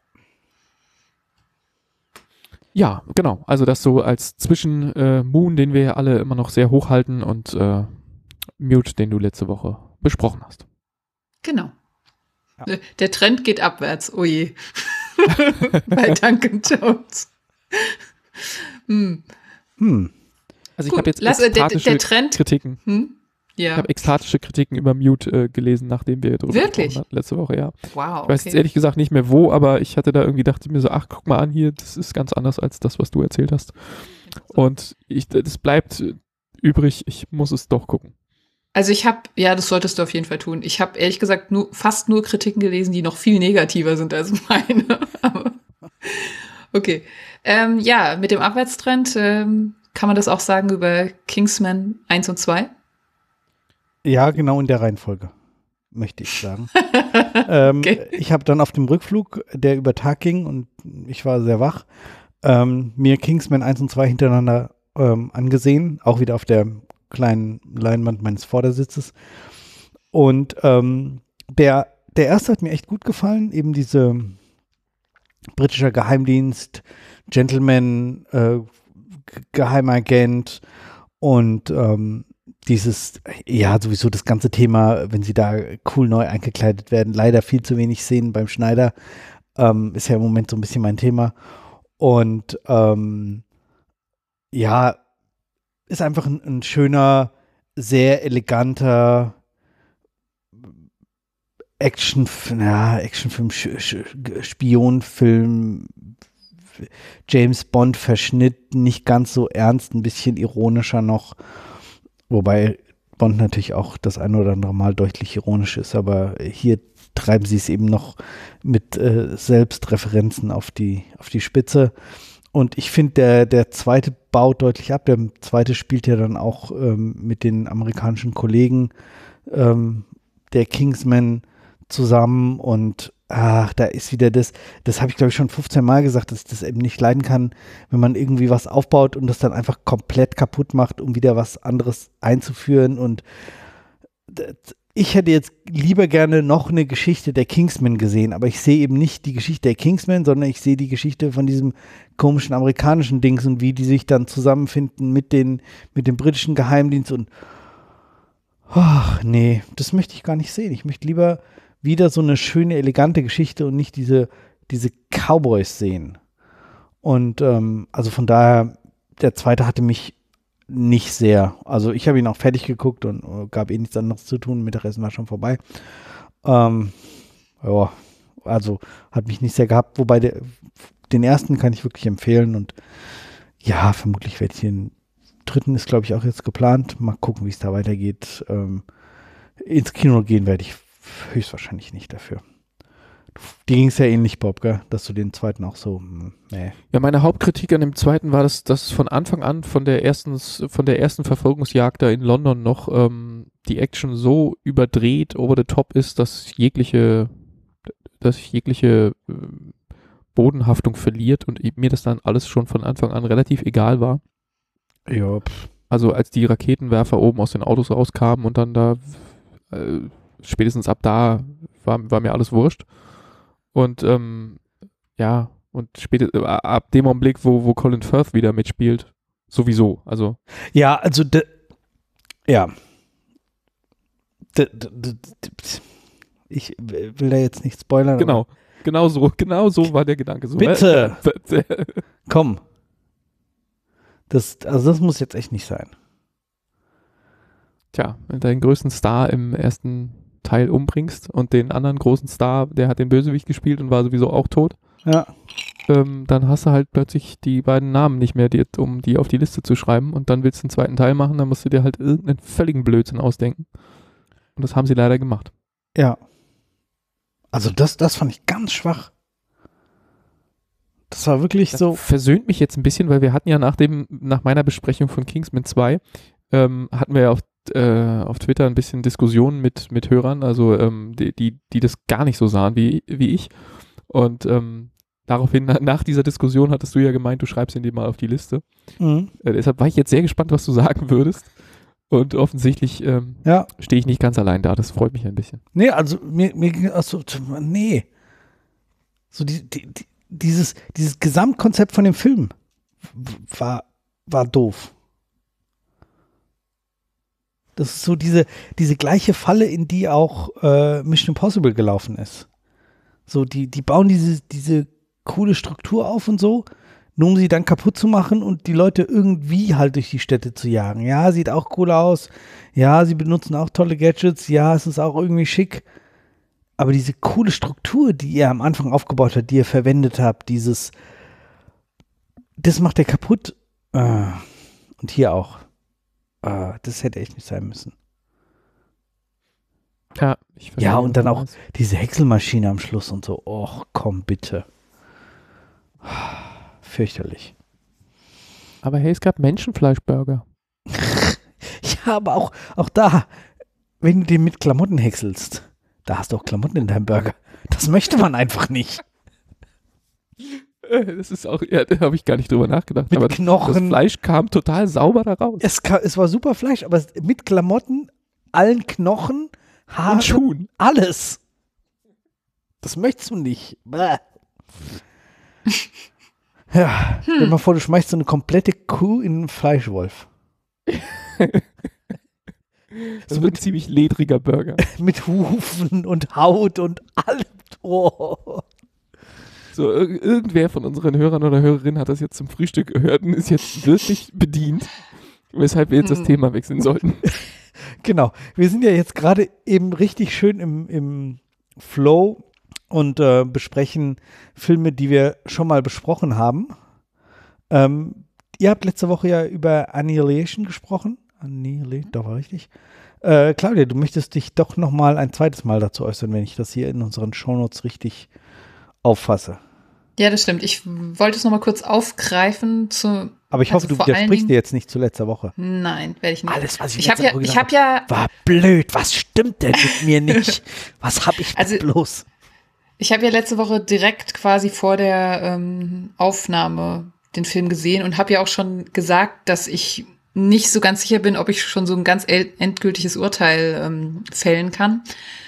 Ja, genau. Also das so als zwischen äh, Moon, den wir ja alle immer noch sehr hochhalten, und äh, Mute, den du letzte Woche besprochen hast. Genau. Ja. Der Trend geht abwärts, oh je. Bei Duncan Jones. hm. Hm. Also ich Gut, habe jetzt lass, äh, der, ekstatische der Trend. Kritiken. Hm? Ich Ja. habe ekstatische Kritiken über Mute äh, gelesen, nachdem wir darüber Wirklich? gesprochen hatten letzte Woche, ja. Wow. Ich weiß jetzt ehrlich gesagt nicht mehr wo, aber ich hatte da irgendwie, dachte mir so, ach, guck mal an hier, das ist ganz anders als das, was du erzählt hast. Und ich, das bleibt äh, übrig, ich muss es doch gucken. Also ich habe, ja, das solltest du auf jeden Fall tun. Ich habe ehrlich gesagt nur, fast nur Kritiken gelesen, die noch viel negativer sind als meine. Aber okay. Ähm, ja, mit dem Abwärtstrend ähm, kann man das auch sagen über Kingsman eins und zwei. Ja, genau in der Reihenfolge, möchte ich sagen. ähm, Okay. Ich habe dann auf dem Rückflug, der über Tag ging und ich war sehr wach, ähm, mir Kingsman eins und zwei hintereinander ähm, angesehen, auch wieder auf der kleinen Leinwand meines Vordersitzes. Und ähm, der der erste hat mir echt gut gefallen, eben diese britischer Geheimdienst, Gentleman, äh, Geheimagent und ähm, dieses, ja, sowieso das ganze Thema, wenn sie da cool neu eingekleidet werden, leider viel zu wenig Szenen beim Schneider, ähm, ist ja im Moment so ein bisschen mein Thema. Und ähm, ja, ist einfach ein, ein schöner, sehr eleganter Action, ja, Actionfilm, Sch- Sch- Spionfilm, James Bond Verschnitt, nicht ganz so ernst, ein bisschen ironischer noch, wobei Bond natürlich auch das eine oder andere Mal deutlich ironisch ist, aber hier treiben sie es eben noch mit äh, Selbstreferenzen auf die, auf die Spitze. Und ich finde, der, der zweite baut deutlich ab. Der zweite spielt ja dann auch ähm, mit den amerikanischen Kollegen ähm, der Kingsman zusammen und ach, da ist wieder das, das habe ich glaube ich schon fünfzehn Mal gesagt, dass ich das eben nicht leiden kann, wenn man irgendwie was aufbaut und das dann einfach komplett kaputt macht, um wieder was anderes einzuführen. Und ich hätte jetzt lieber gerne noch eine Geschichte der Kingsman gesehen, aber ich sehe eben nicht die Geschichte der Kingsman, sondern ich sehe die Geschichte von diesem komischen amerikanischen Dings und wie die sich dann zusammenfinden mit den, mit dem britischen Geheimdienst und ach nee, das möchte ich gar nicht sehen. Ich möchte lieber wieder so eine schöne, elegante Geschichte und nicht diese, diese Cowboys sehen. Und ähm, also von daher, der zweite hatte mich nicht sehr. Also ich habe ihn auch fertig geguckt und uh, gab eh nichts anderes zu tun. Mittagessen war schon vorbei. Ähm, ja, also hat mich nicht sehr gehabt. Wobei der, den ersten kann ich wirklich empfehlen und ja, vermutlich werde ich den dritten ist, glaube ich, auch jetzt geplant. Mal gucken, wie es da weitergeht. Ähm, ins Kino gehen werde ich höchstwahrscheinlich nicht dafür. Dir ging es ja ähnlich, Bob, gell? Dass du den zweiten auch so, nee. Ja, meine Hauptkritik an dem zweiten war, dass, dass von Anfang an von der ersten, von der ersten Verfolgungsjagd da in London noch ähm, die Action so überdreht, over the top ist, dass jegliche, dass jegliche äh, Bodenhaftung verliert und mir das dann alles schon von Anfang an relativ egal war. Ja. Also als die Raketenwerfer oben aus den Autos rauskamen und dann da äh, spätestens ab da war, war mir alles wurscht. Und ähm, ja, und später, äh, ab dem Augenblick, wo, wo Colin Firth wieder mitspielt, sowieso. Also ja, also de, ja. De, de, de, de, ich will da jetzt nicht spoilern. Genau, genau so, genau so war der Gedanke. So, bitte! Komm. Das, also das muss jetzt echt nicht sein. Tja, wenn du deinen größten Star im ersten Teil umbringst und den anderen großen Star, der hat den Bösewicht gespielt und war sowieso auch tot, ja. ähm, dann hast du halt plötzlich die beiden Namen nicht mehr, die, um die auf die Liste zu schreiben und dann willst du einen zweiten Teil machen, dann musst du dir halt irgendeinen völligen Blödsinn ausdenken. Und das haben sie leider gemacht. Ja. Also das, das fand ich ganz schwach. Das war wirklich das so. Versöhnt mich jetzt ein bisschen, weil wir hatten ja nach dem, nach meiner Besprechung von Kingsman zwei, ähm, hatten wir ja auf, äh, auf Twitter ein bisschen Diskussionen mit, mit Hörern, also ähm, die, die, die das gar nicht so sahen wie, wie ich. Und ähm, daraufhin, nach dieser Diskussion hattest du ja gemeint, du schreibst ihn dir mal auf die Liste. Mhm. Äh, deshalb war ich jetzt sehr gespannt, was du sagen würdest. Und offensichtlich ähm, ja. stehe ich nicht ganz allein da. Das freut mich ein bisschen. Nee, also mir, mir ging das so, nee. So die, die, die, dieses, dieses Gesamtkonzept von dem Film war, war doof. Das ist so diese, diese gleiche Falle, in die auch äh, Mission Impossible gelaufen ist. So, die, die bauen diese, diese coole Struktur auf und so, nur um sie dann kaputt zu machen und die Leute irgendwie halt durch die Städte zu jagen. Ja, sieht auch cool aus. Ja, sie benutzen auch tolle Gadgets. Ja, es ist auch irgendwie schick. Aber diese coole Struktur, die ihr am Anfang aufgebaut habt, die ihr verwendet habt, dieses, das macht ihr kaputt. Äh, und hier auch. Äh, das hätte echt nicht sein müssen. Ja, ich verstehe. Ja, und dann auch diese Häckselmaschine am Schluss und so. Och, komm, bitte. Fürchterlich. Aber hey, es gab Menschenfleischburger. Ja, aber auch, auch da, wenn du den mit Klamotten häckselst, da hast du auch Klamotten in deinem Burger. Das möchte man einfach nicht. Das ist auch, ja, da habe ich gar nicht drüber nachgedacht. Mit aber Knochen. Das Fleisch kam total sauber da raus. Es, kam, es war super Fleisch, aber mit Klamotten, allen Knochen, Haaren, und Schuhen. Alles. Das möchtest du nicht. Bäh. Ja, stell dir mal vor, du schmeißt so eine komplette Kuh in einen Fleischwolf. So mit ziemlich ledriger Burger. Mit Hufen und Haut und allem. Oh. So, ir- irgendwer von unseren Hörern oder Hörerinnen hat das jetzt zum Frühstück gehört und ist jetzt wirklich bedient, weshalb wir jetzt das Hm. Thema wechseln sollten. Genau. Wir sind ja jetzt gerade eben richtig schön im, im Flow und äh, besprechen Filme, die wir schon mal besprochen haben. Ähm, ihr habt letzte Woche ja über Annihilation gesprochen. Annihilation, doch war richtig. Äh, Claudia, du möchtest dich doch noch mal ein zweites Mal dazu äußern, wenn ich das hier in unseren Shownotes richtig auffasse. Ja, das stimmt. Ich wollte es noch mal kurz aufgreifen. Zu, Aber ich also hoffe, du vor allen widersprichst Dingen- dir jetzt nicht zu letzter Woche. Nein, werde ich nicht. Alles, was ich, Ich habe letzte ja, Woche ich gesagt habe ja, war blöd. Was stimmt denn mit mir nicht? Was habe ich Also- bloß? ich habe ja letzte Woche direkt quasi vor der ähm, Aufnahme den Film gesehen und habe ja auch schon gesagt, dass ich nicht so ganz sicher bin, ob ich schon so ein ganz el- endgültiges Urteil ähm, fällen kann.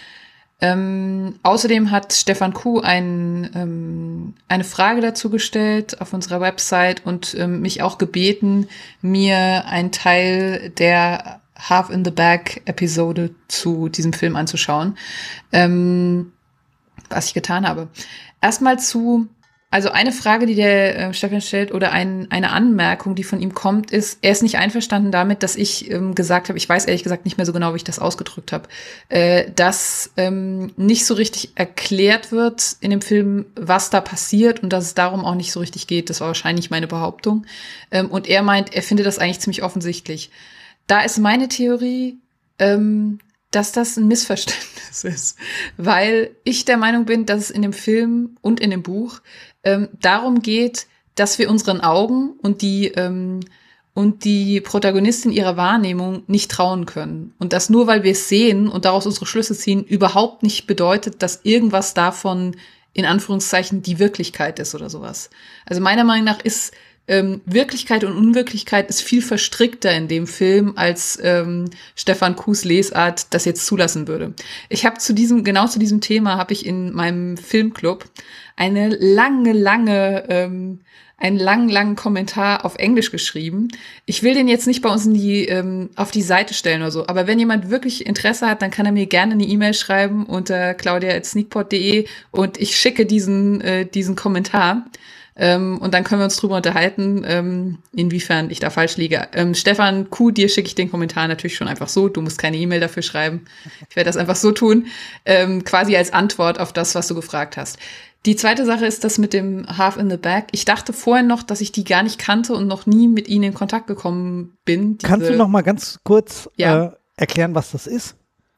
Ähm, außerdem hat Stefan Kuh ein, ähm, eine Frage dazu gestellt auf unserer Website und ähm, mich auch gebeten, mir einen Teil der Half in the Bag Episode zu diesem Film anzuschauen, ähm, was ich getan habe. Erstmal zu, also eine Frage, die der äh, Stefan stellt oder ein, eine Anmerkung, die von ihm kommt, ist, er ist nicht einverstanden damit, dass ich ähm, gesagt habe, ich weiß ehrlich gesagt nicht mehr so genau, wie ich das ausgedrückt habe, äh, dass ähm, nicht so richtig erklärt wird in dem Film, was da passiert und dass es darum auch nicht so richtig geht. Das war wahrscheinlich meine Behauptung. Ähm, und er meint, er findet das eigentlich ziemlich offensichtlich. Da ist meine Theorie, ähm, dass das ein Missverständnis ist, weil ich der Meinung bin, dass es in dem Film und in dem Buch ähm, darum geht, dass wir unseren Augen und die ähm, und die Protagonistin ihrer Wahrnehmung nicht trauen können. Und das nur, weil wir es sehen und daraus unsere Schlüsse ziehen, überhaupt nicht bedeutet, dass irgendwas davon in Anführungszeichen die Wirklichkeit ist oder sowas. Also meiner Meinung nach ist Ähm, Wirklichkeit und Unwirklichkeit ist viel verstrickter in dem Film, als ähm, Stefan Kuhs Lesart das jetzt zulassen würde. Ich habe zu diesem, genau zu diesem Thema habe ich in meinem Filmclub eine lange, lange, ähm, einen langen, langen Kommentar auf Englisch geschrieben. Ich will den jetzt nicht bei uns in die, ähm, auf die Seite stellen oder so, aber wenn jemand wirklich Interesse hat, dann kann er mir gerne eine E-Mail schreiben unter claudia at sneakpot punkt de und ich schicke diesen, äh, diesen Kommentar. Ähm, und dann können wir uns drüber unterhalten, ähm, inwiefern ich da falsch liege. Ähm, Stefan Kuh, dir schicke ich den Kommentar natürlich schon einfach so. Du musst keine E-Mail dafür schreiben. Ich werde das einfach so tun, ähm, quasi als Antwort auf das, was du gefragt hast. Die zweite Sache ist das mit dem Half in the Bag. Ich dachte vorhin noch, dass ich die gar nicht kannte und noch nie mit ihnen in Kontakt gekommen bin. Diese, Kannst du noch mal ganz kurz Ja. äh, erklären, was das ist?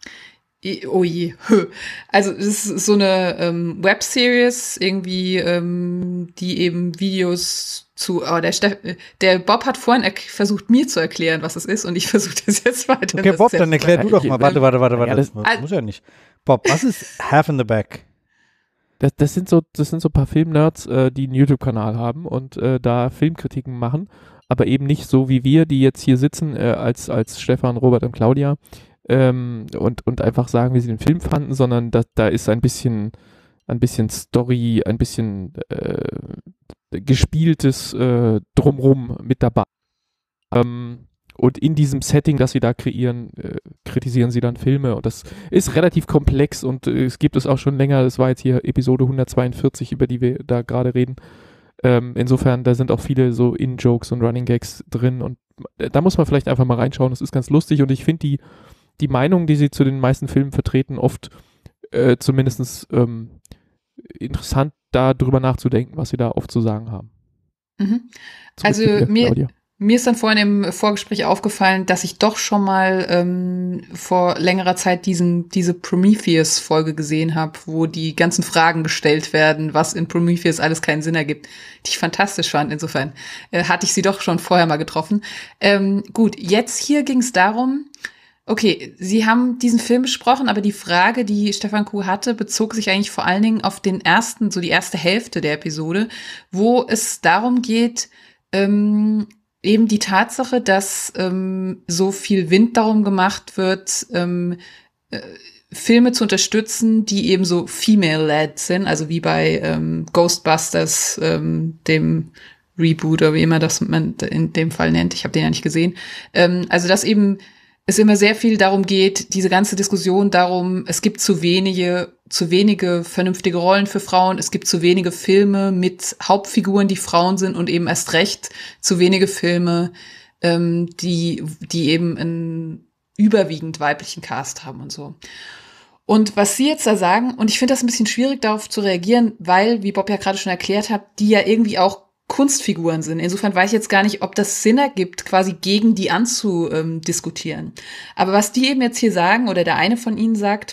Oh je. Also es ist so eine ähm, Webseries, irgendwie, ähm, die eben Videos zu, oh, der, Steff, der Bob hat vorhin er- versucht, mir zu erklären, was es ist, und ich versuche das jetzt weiter. Okay, Das Bob, ist dann jetzt- erklär du doch mal. Warte, warte, warte, warte. Ja, das das- muss, muss ja nicht. Bob, was ist Half in the Bag? Das, das sind so, das sind so ein paar Filmnerds, äh, die einen YouTube-Kanal haben und äh, da Filmkritiken machen, aber eben nicht so wie wir, die jetzt hier sitzen, äh, als, als Stefan, Robert und Claudia, ähm, und, und einfach sagen, wie sie den Film fanden, sondern da, da ist ein bisschen, ein bisschen Story, ein bisschen äh, gespieltes äh, Drumrum mit dabei. Ähm, und in diesem Setting, das sie da kreieren, äh, kritisieren sie dann Filme, und das ist relativ komplex, und äh, es gibt es auch schon länger. Das war jetzt hier Episode hundertzweiundvierzig, über die wir da gerade reden. Ähm, insofern, da sind auch viele so In-Jokes und Running Gags drin, und da muss man vielleicht einfach mal reinschauen. Das ist ganz lustig, und ich finde die, die Meinung, die sie zu den meisten Filmen vertreten, oft äh, zumindest ähm, interessant, da drüber nachzudenken, was sie da oft zu sagen haben. Mhm. Zurück Also zu dir, mir, Claudia. mir ist dann vorhin im Vorgespräch aufgefallen, dass ich doch schon mal ähm, vor längerer Zeit diesen diese Prometheus-Folge gesehen habe, wo die ganzen Fragen gestellt werden, was in Prometheus alles keinen Sinn ergibt, die ich fantastisch fand. Insofern äh, hatte ich sie doch schon vorher mal getroffen. Ähm, gut, jetzt hier ging es darum, okay, Sie haben diesen Film besprochen, aber die Frage, die Stefan Kuh hatte, bezog sich eigentlich vor allen Dingen auf den ersten, so die erste Hälfte der Episode, wo es darum geht, ähm, eben die Tatsache, dass ähm, so viel Wind darum gemacht wird, ähm, äh, Filme zu unterstützen, die eben so female-led sind, also wie bei ähm, Ghostbusters, ähm, dem Reboot oder wie immer das man in dem Fall nennt. Ich habe den ja nicht gesehen. Ähm, also dass eben es immer sehr viel darum geht, diese ganze Diskussion darum, es gibt zu wenige, zu wenige vernünftige Rollen für Frauen, es gibt zu wenige Filme mit Hauptfiguren, die Frauen sind und eben erst recht zu wenige Filme, ähm, die, die eben einen überwiegend weiblichen Cast haben und so. Und was Sie jetzt da sagen, und ich finde das ein bisschen schwierig, darauf zu reagieren, weil, wie Bob ja gerade schon erklärt hat, die ja irgendwie auch Kunstfiguren sind. Insofern weiß ich jetzt gar nicht, ob das Sinn ergibt, quasi gegen die anzudiskutieren. Aber was die eben jetzt hier sagen, oder der eine von ihnen sagt,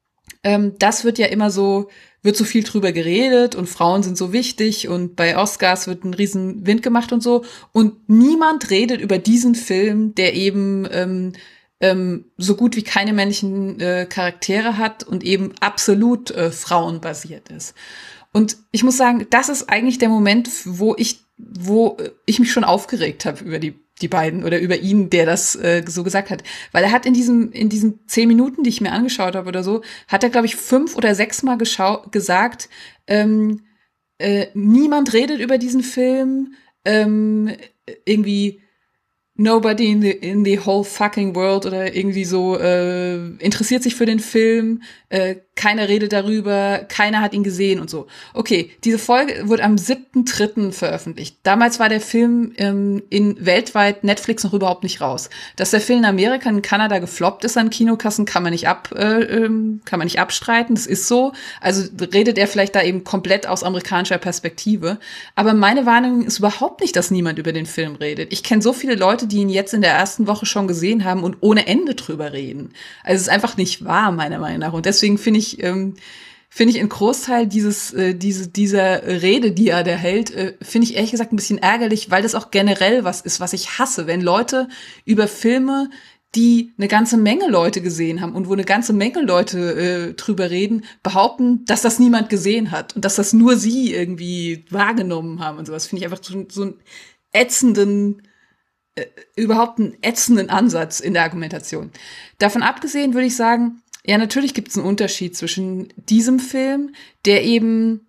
ähm, das wird ja immer so, wird so viel drüber geredet und Frauen sind so wichtig und bei Oscars wird ein riesen Wind gemacht und so. Und niemand redet über diesen Film, der eben ähm, ähm, so gut wie keine männlichen äh, Charaktere hat und eben absolut äh, frauenbasiert ist. Und ich muss sagen, das ist eigentlich der Moment, wo ich, wo ich mich schon aufgeregt habe über die, die beiden oder über ihn, der das äh, so gesagt hat. Weil er hat in diesem, in diesen zehn Minuten, die ich mir angeschaut habe oder so, hat er, glaube ich, fünf oder sechs Mal geschau- gesagt, ähm, äh, niemand redet über diesen Film, ähm, irgendwie nobody in the, in the whole fucking world oder irgendwie so äh, interessiert sich für den Film, äh, keiner redet darüber, keiner hat ihn gesehen und so. Okay, diese Folge wurde am siebten dritten veröffentlicht. Damals war der Film ähm, in weltweit Netflix noch überhaupt nicht raus. Dass der Film in Amerika und in Kanada gefloppt ist an Kinokassen, kann man nicht ab, äh, ähm, kann man nicht abstreiten. Das ist so. Also redet er vielleicht da eben komplett aus amerikanischer Perspektive. Aber meine Wahrnehmung ist überhaupt nicht, dass niemand über den Film redet. Ich kenne so viele Leute, die ihn jetzt in der ersten Woche schon gesehen haben und ohne Ende drüber reden. Also es ist einfach nicht wahr, meiner Meinung nach. Und deswegen finde ich, ähm, finde ich einen Großteil dieses, äh, diese, dieser Rede, die er da hält, äh, finde ich ehrlich gesagt ein bisschen ärgerlich, weil das auch generell was ist, was ich hasse. Wenn Leute über Filme, die eine ganze Menge Leute gesehen haben und wo eine ganze Menge Leute äh, drüber reden, behaupten, dass das niemand gesehen hat und dass das nur sie irgendwie wahrgenommen haben und sowas, finde ich einfach so, so einen ätzenden, äh, überhaupt einen ätzenden Ansatz in der Argumentation. Davon abgesehen würde ich sagen, ja, natürlich gibt es einen Unterschied zwischen diesem Film, der eben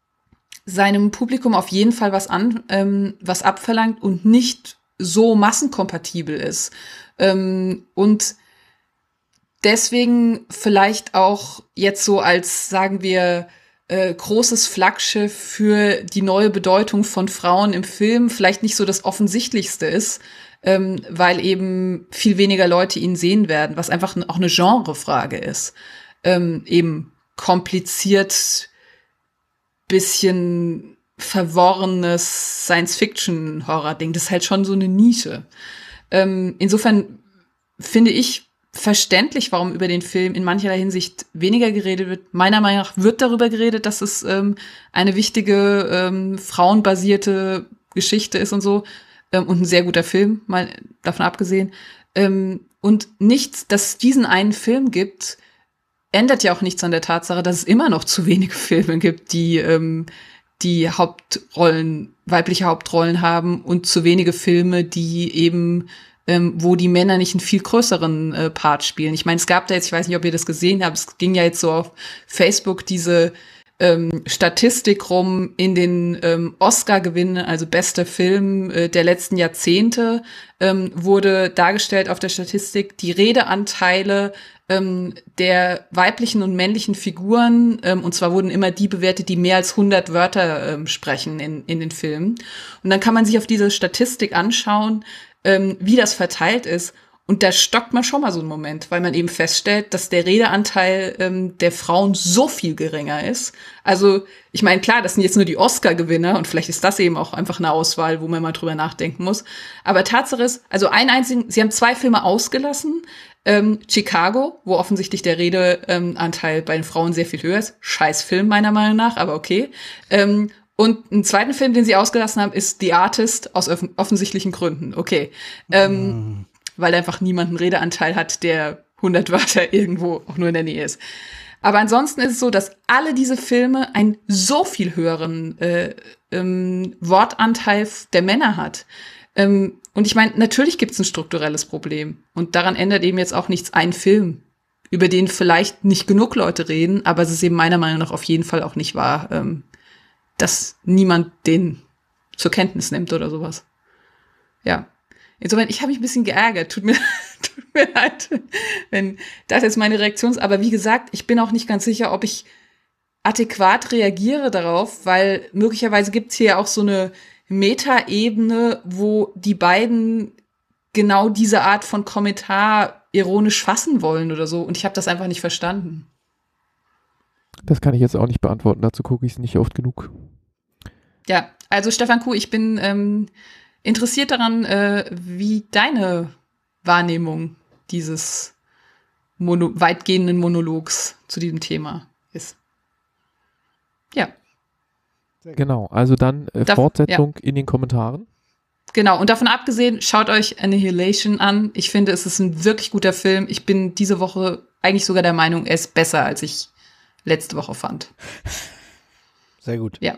seinem Publikum auf jeden Fall was an, ähm, was abverlangt und nicht so massenkompatibel ist. Ähm, und deswegen vielleicht auch jetzt so als, sagen wir, äh, großes Flaggschiff für die neue Bedeutung von Frauen im Film vielleicht nicht so das Offensichtlichste ist, ähm, weil eben viel weniger Leute ihn sehen werden, was einfach auch eine Genrefrage ist. Ähm, eben kompliziert, bisschen verworrenes Science-Fiction-Horror-Ding. Das ist halt schon so eine Nische. Ähm, insofern finde ich verständlich, warum über den Film in mancherlei Hinsicht weniger geredet wird. Meiner Meinung nach wird darüber geredet, dass es ähm, eine wichtige, ähm, frauenbasierte Geschichte ist und so. Ähm, und ein sehr guter Film, mal davon abgesehen. Ähm, und nichts, dass es diesen einen Film gibt, ändert ja auch nichts an der Tatsache, dass es immer noch zu wenige Filme gibt, die ähm, die Hauptrollen, weibliche Hauptrollen haben und zu wenige Filme, die eben, ähm, wo die Männer nicht einen viel größeren äh, Part spielen. Ich meine, es gab da jetzt, ich weiß nicht, ob ihr das gesehen habt, es ging ja jetzt so auf Facebook diese ähm, Statistik rum in den ähm, Oscar-Gewinnen, also bester Film äh, der letzten Jahrzehnte, ähm, wurde dargestellt auf der Statistik die Redeanteile ähm, der weiblichen und männlichen Figuren, ähm, und zwar wurden immer die bewertet, die mehr als hundert Wörter ähm, sprechen in, in den Filmen. Und dann kann man sich auf diese Statistik anschauen, ähm, wie das verteilt ist. Und da stockt man schon mal so einen Moment, weil man eben feststellt, dass der Redeanteil ähm, der Frauen so viel geringer ist. Also, ich meine, klar, das sind jetzt nur die Oscar-Gewinner und vielleicht ist das eben auch einfach eine Auswahl, wo man mal drüber nachdenken muss. Aber Tatsache ist, also einen einzigen, sie haben zwei Filme ausgelassen. Ähm, Chicago, wo offensichtlich der Redeanteil ähm, bei den Frauen sehr viel höher ist. Scheiß Film meiner Meinung nach, aber okay. Ähm, und einen zweiten Film, den sie ausgelassen haben, ist The Artist aus off- offensichtlichen Gründen. Okay. Ähm, mm. Weil einfach niemand einen Redeanteil hat, der hundert Wörter irgendwo auch nur in der Nähe ist. Aber ansonsten ist es so, dass alle diese Filme einen so viel höheren äh, ähm, Wortanteil der Männer hat. Ähm, und ich meine, natürlich gibt es ein strukturelles Problem. Und daran ändert eben jetzt auch nichts ein Film. über den vielleicht nicht genug Leute reden, aber es ist eben meiner Meinung nach auf jeden Fall auch nicht wahr, ähm, dass niemand den zur Kenntnis nimmt oder sowas. Ja. Insofern, ich habe mich ein bisschen geärgert. Tut mir, tut mir leid, wenn das jetzt meine Reaktion ist. Aber wie gesagt, ich bin auch nicht ganz sicher, ob ich adäquat reagiere darauf, weil möglicherweise gibt es hier auch so eine Metaebene, wo die beiden genau diese Art von Kommentar ironisch fassen wollen oder so. Und ich habe das einfach nicht verstanden. Das kann ich jetzt auch nicht beantworten. Dazu gucke ich es nicht oft genug. Ja, also Stefan Kuh, ich bin ähm, interessiert daran, äh, wie deine Wahrnehmung dieses Mono- weitgehenden Monologs zu diesem Thema ist. Ja. Genau, also dann äh, Darf- Fortsetzung ja. in den Kommentaren. Genau, und davon abgesehen, schaut euch Annihilation an. Ich finde, es ist ein wirklich guter Film. Ich bin diese Woche eigentlich sogar der Meinung, er ist besser, als ich letzte Woche fand. Sehr gut. Ja.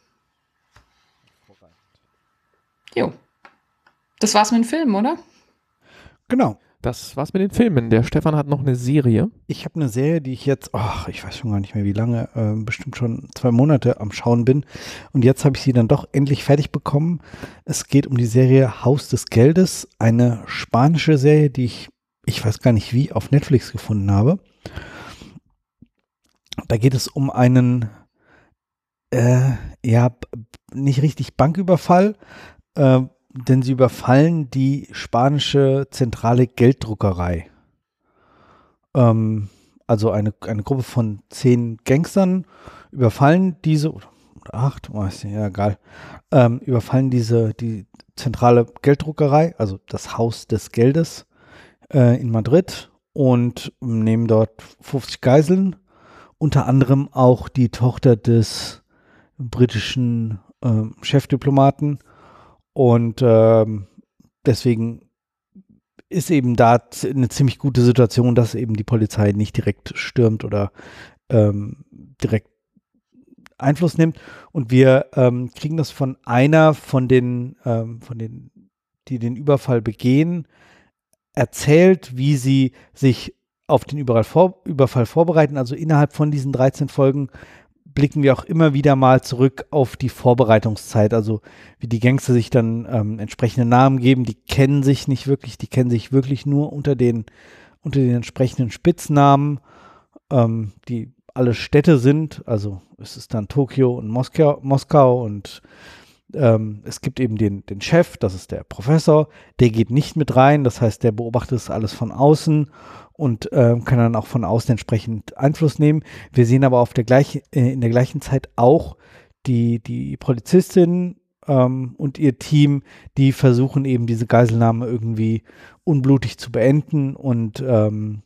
Jo. Das war's mit den Filmen, oder? Genau. Das war's mit den Filmen. Der Stefan hat noch eine Serie. Ich habe eine Serie, die ich jetzt, ach, ich weiß schon gar nicht mehr wie lange, äh, bestimmt schon zwei Monate am Schauen bin. Und jetzt habe ich sie dann doch endlich fertig bekommen. Es geht um die Serie Haus des Geldes, eine spanische Serie, die ich, ich weiß gar nicht wie, auf Netflix gefunden habe. Da geht es um einen, äh, ja, nicht richtig Banküberfall, äh, denn sie überfallen die spanische zentrale Gelddruckerei. Ähm, also eine, eine Gruppe von zehn Gangstern überfallen diese, oder acht, weiß nicht, ja, egal, ähm, überfallen diese, die zentrale Gelddruckerei, also das Haus des Geldes äh, in Madrid und nehmen dort fünfzig Geiseln, unter anderem auch die Tochter des britischen ähm, Chefdiplomaten. Und ähm, deswegen ist eben da eine ziemlich gute Situation, dass eben die Polizei nicht direkt stürmt oder ähm, direkt Einfluss nimmt. Und wir ähm, kriegen das von einer von den, ähm, von den, die den Überfall begehen, erzählt, wie sie sich auf den Überfall, vor, Überfall vorbereiten. Also innerhalb von diesen dreizehn Folgen blicken wir auch immer wieder mal zurück auf die Vorbereitungszeit, also wie die Gangster sich dann ähm, entsprechende Namen geben, die kennen sich nicht wirklich, die kennen sich wirklich nur unter den, unter den entsprechenden Spitznamen, ähm, die alle Städte sind, also es ist dann Tokio und Moskau, Moskau und ähm, es gibt eben den, den Chef, das ist der Professor, der geht nicht mit rein, das heißt, der beobachtet das alles von außen und ähm, kann dann auch von außen entsprechend Einfluss nehmen. Wir sehen aber auf der gleich, äh, in der gleichen Zeit auch die, die Polizistin ähm, und ihr Team, die versuchen eben diese Geiselnahme irgendwie unblutig zu beenden und ähm,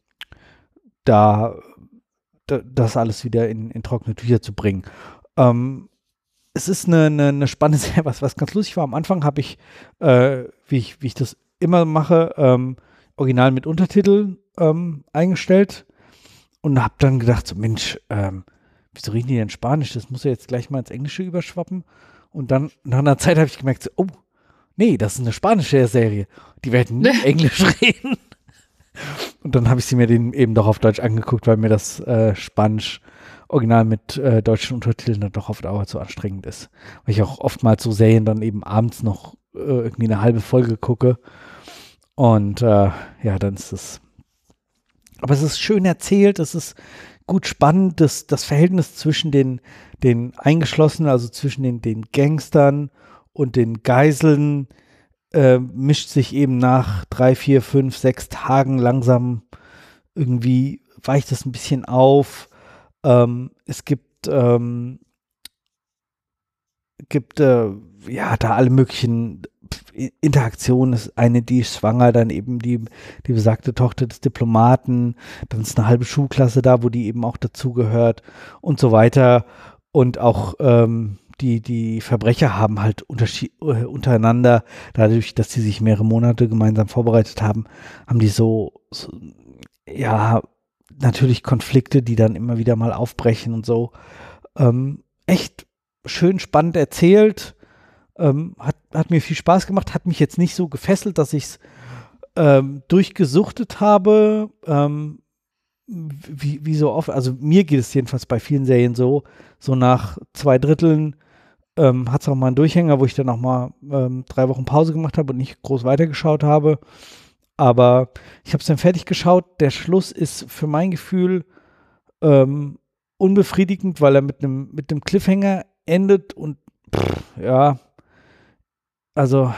da, da das alles wieder in, in trockene Tücher zu bringen. Ähm, es ist eine, eine, eine spannende Serie, was, was ganz lustig war. Am Anfang habe ich, äh, wie ich, wie ich das immer mache, ähm, original mit Untertiteln ähm, eingestellt und habe dann gedacht, so Mensch, ähm, wieso reden die denn Spanisch? Das muss ja jetzt gleich mal ins Englische überschwappen. Und dann nach einer Zeit habe ich gemerkt, so, oh, nee, das ist eine spanische Serie. Die werden nie Englisch reden. Und dann habe ich sie mir den eben doch auf Deutsch angeguckt, weil mir das äh, Spanisch original mit äh, deutschen Untertiteln dann doch auf Dauer zu anstrengend ist. Weil ich auch oftmals so Serien dann eben abends noch äh, irgendwie eine halbe Folge gucke. Und äh, ja, dann ist es. Aber es ist schön erzählt, es ist gut spannend, das, das Verhältnis zwischen den, den Eingeschlossenen, also zwischen den, den Gangstern und den Geiseln, äh, mischt sich eben nach drei, vier, fünf, sechs Tagen langsam irgendwie, weicht es ein bisschen auf. Ähm, es gibt, ähm, gibt äh, ja da alle möglichen Interaktionen. Ist eine, die ist schwanger, dann eben die, die besagte Tochter des Diplomaten, dann ist eine halbe Schulklasse da, wo die eben auch dazugehört und so weiter. Und auch ähm, die, die Verbrecher haben halt unterschied- äh, untereinander, dadurch, dass sie sich mehrere Monate gemeinsam vorbereitet haben, haben die so, so ja, natürlich Konflikte, die dann immer wieder mal aufbrechen und so. Ähm, echt schön spannend erzählt. Ähm, hat, hat mir viel Spaß gemacht, hat mich jetzt nicht so gefesselt, dass ich es ähm, durchgesuchtet habe. Ähm, wie, wie so oft, also mir geht es jedenfalls bei vielen Serien so, so nach zwei Dritteln ähm, hat es auch mal einen Durchhänger, wo ich dann auch mal ähm, drei Wochen Pause gemacht habe und nicht groß weitergeschaut habe. Aber ich habe es dann fertig geschaut. Der Schluss ist für mein Gefühl ähm, unbefriedigend, weil er mit einem mit einem Cliffhanger endet und pff, ja, also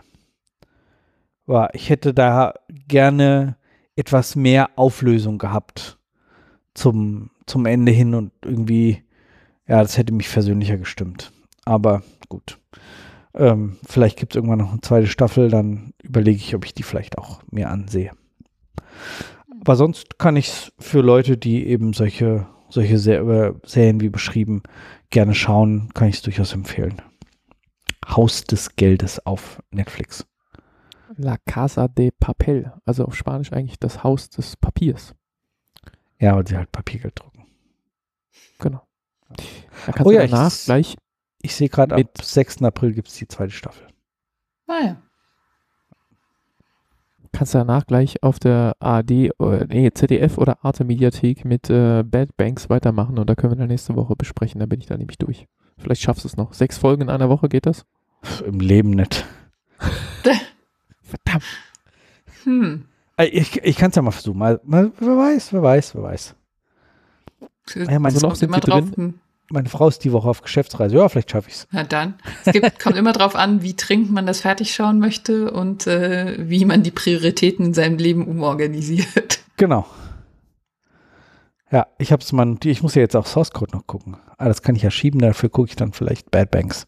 ja, ich hätte da gerne etwas mehr Auflösung gehabt zum, zum Ende hin und irgendwie, ja, das hätte mich versöhnlicher gestimmt. Aber gut. Ähm, vielleicht gibt es irgendwann noch eine zweite Staffel, dann überlege ich, ob ich die vielleicht auch mir ansehe. Aber sonst kann ich es für Leute, die eben solche, solche Ser- Serien wie beschrieben gerne schauen, kann ich es durchaus empfehlen. Haus des Geldes auf Netflix. La Casa de Papel, also auf Spanisch eigentlich das Haus des Papiers. Ja, weil sie halt Papiergeld drucken. Genau. Da kannst Oh du ja, danach ich, gleich ich sehe gerade, ab mit- sechsten April gibt es die zweite Staffel. Ah ja. kannst du danach gleich auf der A R D, äh, nee, Z D F oder Arte Mediathek mit äh, Bad Banks weitermachen und da können wir dann nächste Woche besprechen, da bin ich dann nämlich durch. Vielleicht schaffst du es noch. Sechs Folgen in einer Woche, geht das? Pff, im Leben nicht. Verdammt. Hm. Äh, Ich, ich kann es ja mal versuchen. Mal, mal, wer weiß, wer weiß, wer weiß. Ja, meine, Also noch kommt sind immer sie drauf, drin? hm. meine Frau ist die Woche auf Geschäftsreise. Ja, vielleicht schaffe ich es. Na dann. Es gibt, kommt immer drauf an, wie dringend man das fertig schauen möchte und äh, wie man die Prioritäten in seinem Leben umorganisiert. Genau. Ja, ich habe es mal notiert. Ich muss ja jetzt auch Source Code noch gucken. Ah, das kann ich ja schieben. Dafür gucke ich dann vielleicht Bad Banks.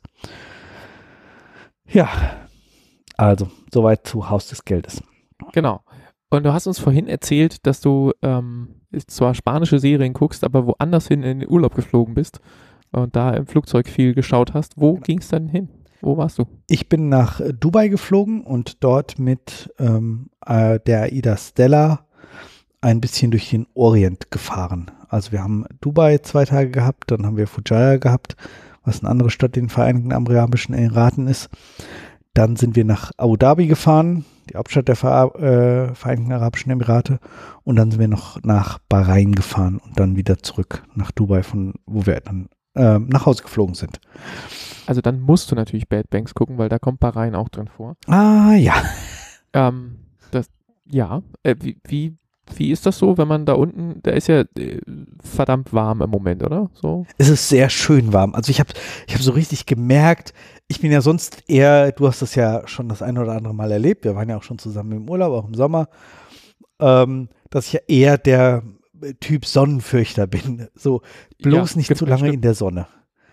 Ja. Also, soweit zu Haus des Geldes. Genau. Und du hast uns vorhin erzählt, dass du ähm, zwar spanische Serien guckst, aber woanders hin in den Urlaub geflogen bist und da im Flugzeug viel geschaut hast. Wo Genau. ging es dann hin? Wo warst du? Ich bin nach äh, Dubai geflogen und dort mit ähm, äh, der Aida Stella ein bisschen durch den Orient gefahren. Also wir haben Dubai zwei Tage gehabt, dann haben wir Fujairah gehabt, was eine andere Stadt in den Vereinigten Arabischen Emiraten ist. Dann sind wir nach Abu Dhabi gefahren, die Hauptstadt der Ver äh, Vereinigten Arabischen Emirate. Und dann sind wir noch nach Bahrain gefahren und dann wieder zurück nach Dubai, von wo wir dann äh, nach Hause geflogen sind. Also dann musst du natürlich Bad Banks gucken, weil da kommt Bahrain auch drin vor. Ah ja. Ähm, das, ja, äh, wie, wie, wie ist das so, wenn man da unten, da ist ja äh, verdammt warm im Moment, oder? So. Es ist sehr schön warm. Also ich habe ich hab so richtig gemerkt, ich bin ja sonst eher, du hast das ja schon das ein oder andere Mal erlebt, wir waren ja auch schon zusammen im Urlaub, auch im Sommer, ähm, dass ich ja eher der Typ Sonnenfürchter bin. So bloß Ja, nicht zu lange stimmt. in der Sonne.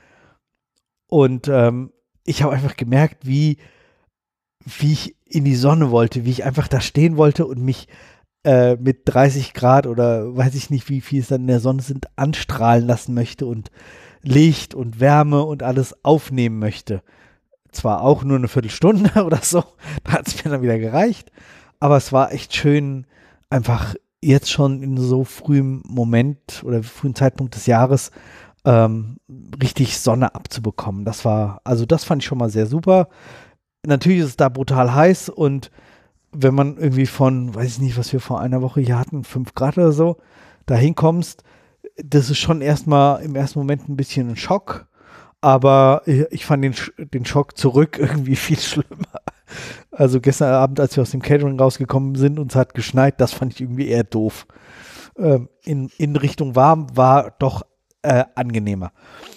Und ähm, ich habe einfach gemerkt, wie, wie ich in die Sonne wollte, wie ich einfach da stehen wollte und mich äh, mit dreißig Grad oder weiß ich nicht, wie viel es dann in der Sonne sind, anstrahlen lassen möchte und Licht und Wärme und alles aufnehmen möchte. Zwar auch nur eine Viertelstunde oder so, da hat es mir dann wieder gereicht, aber es war echt schön, einfach jetzt schon in so frühem Moment oder frühen Zeitpunkt des Jahres ähm, richtig Sonne abzubekommen. Das war, also das fand ich schon mal sehr super. Natürlich ist es da brutal heiß und wenn man irgendwie von, weiß ich nicht, was wir vor einer Woche hier hatten, fünf Grad oder so, da hinkommst, das ist schon erstmal im ersten Moment ein bisschen ein Schock, aber ich fand den, den Schock zurück irgendwie viel schlimmer. Also gestern Abend, als wir aus dem Catering rausgekommen sind und es hat geschneit, das fand ich irgendwie eher doof. Ähm, in, in Richtung warm war doch äh, angenehmer.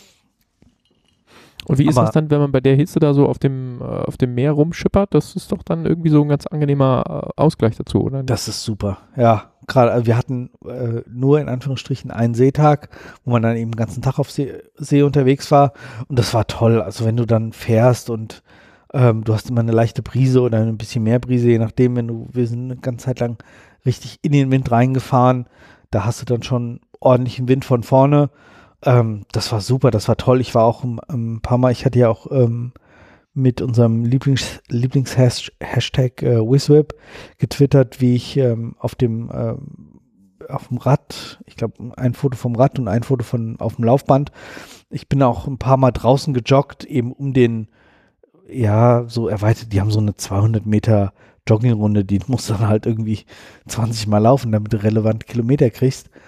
Und wie ist Aber- das dann, wenn man bei der Hitze da so auf dem, äh, auf dem Meer rumschippert? Das ist doch dann irgendwie so ein ganz angenehmer äh, Ausgleich dazu, oder? Das ist super, ja. Gerade, also wir hatten äh, nur in Anführungsstrichen einen Seetag, wo man dann eben den ganzen Tag auf See, See unterwegs war und das war toll. Also wenn du dann fährst und ähm, du hast immer eine leichte Brise oder ein bisschen mehr Brise, je nachdem, wenn du, wir sind eine ganze Zeit lang richtig in den Wind reingefahren, da hast du dann schon ordentlichen Wind von vorne. Ähm, das war super, das war toll. Ich war auch ein, ein paar Mal, ich hatte ja auch ähm, mit unserem Lieblings, Lieblings-Hashtag äh, WizWhip getwittert, wie ich ähm, auf dem ähm, auf dem Rad, ich glaube ein Foto vom Rad und ein Foto von auf dem Laufband. Ich bin auch ein paar Mal draußen gejoggt, eben um den, ja, so erweitert, die haben so eine zweihundert Meter Joggingrunde, die musst du dann halt irgendwie zwanzig Mal laufen, damit du relevante Kilometer kriegst.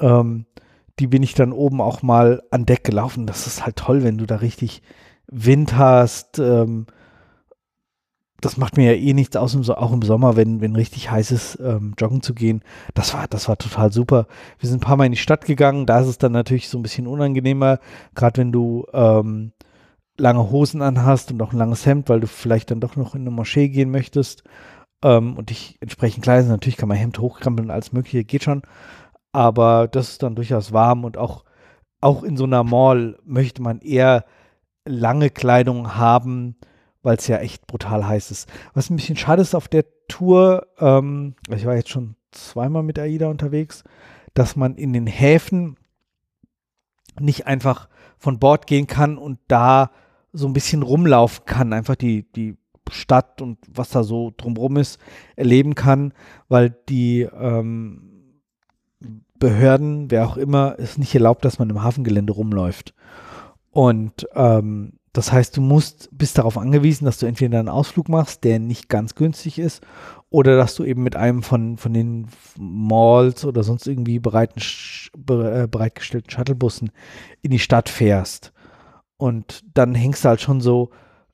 Ähm, die bin ich dann oben auch mal an Deck gelaufen. Das ist halt toll, wenn du da richtig Wind hast. Ähm, das macht mir ja eh nichts aus, im so- auch im Sommer, wenn, wenn richtig heiß ist, ähm, joggen zu gehen. Das war, das war total super. Wir sind ein paar Mal in die Stadt gegangen. Da ist es dann natürlich so ein bisschen unangenehmer, gerade wenn du ähm, lange Hosen anhast und auch ein langes Hemd, weil du vielleicht dann doch noch in eine Moschee gehen möchtest. Ähm, und dich entsprechend kleidest. Natürlich kann man Hemd hochkrempeln und alles Mögliche, geht schon. Aber das ist dann durchaus warm und auch, auch in so einer Mall möchte man eher lange Kleidung haben, weil es ja echt brutal heiß ist. Was ein bisschen schade ist auf der Tour, ähm, ich war jetzt schon zweimal mit AIDA unterwegs, dass man in den Häfen nicht einfach von Bord gehen kann und da so ein bisschen rumlaufen kann, einfach die, die Stadt und was da so drumherum ist, erleben kann, weil die ähm, Behörden, wer auch immer, es nicht erlaubt, dass man im Hafengelände rumläuft. Und ähm, das heißt, du musst, bist darauf angewiesen, dass du entweder einen Ausflug machst, der nicht ganz günstig ist, oder dass du eben mit einem von, von den Malls oder sonst irgendwie bereiten, be, äh, bereitgestellten Shuttlebussen in die Stadt fährst. Und dann hängst du halt schon so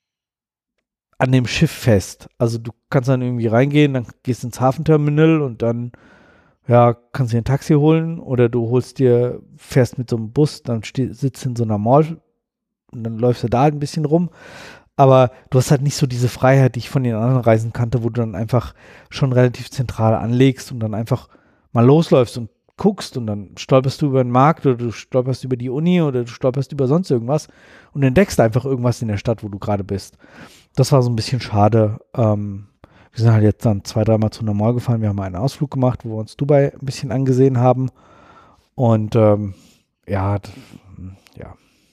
an dem Schiff fest. Also du kannst dann irgendwie reingehen, dann gehst ins Hafenterminal und dann ja, kannst dir ein Taxi holen oder du holst dir, fährst mit so einem Bus, dann steh, sitzt in so einer Mall und dann läufst du da halt ein bisschen rum. Aber du hast halt nicht so diese Freiheit, die ich von den anderen Reisen kannte, wo du dann einfach schon relativ zentral anlegst und dann einfach mal losläufst und guckst und dann stolperst du über den Markt oder du stolperst über die Uni oder du stolperst über sonst irgendwas und entdeckst einfach irgendwas in der Stadt, wo du gerade bist. Das war so ein bisschen schade. Ähm, wir sind halt jetzt dann zwei, dreimal zu einer Mall gefahren. Wir haben mal einen Ausflug gemacht, wo wir uns Dubai ein bisschen angesehen haben. Und ähm, ja, d- ja.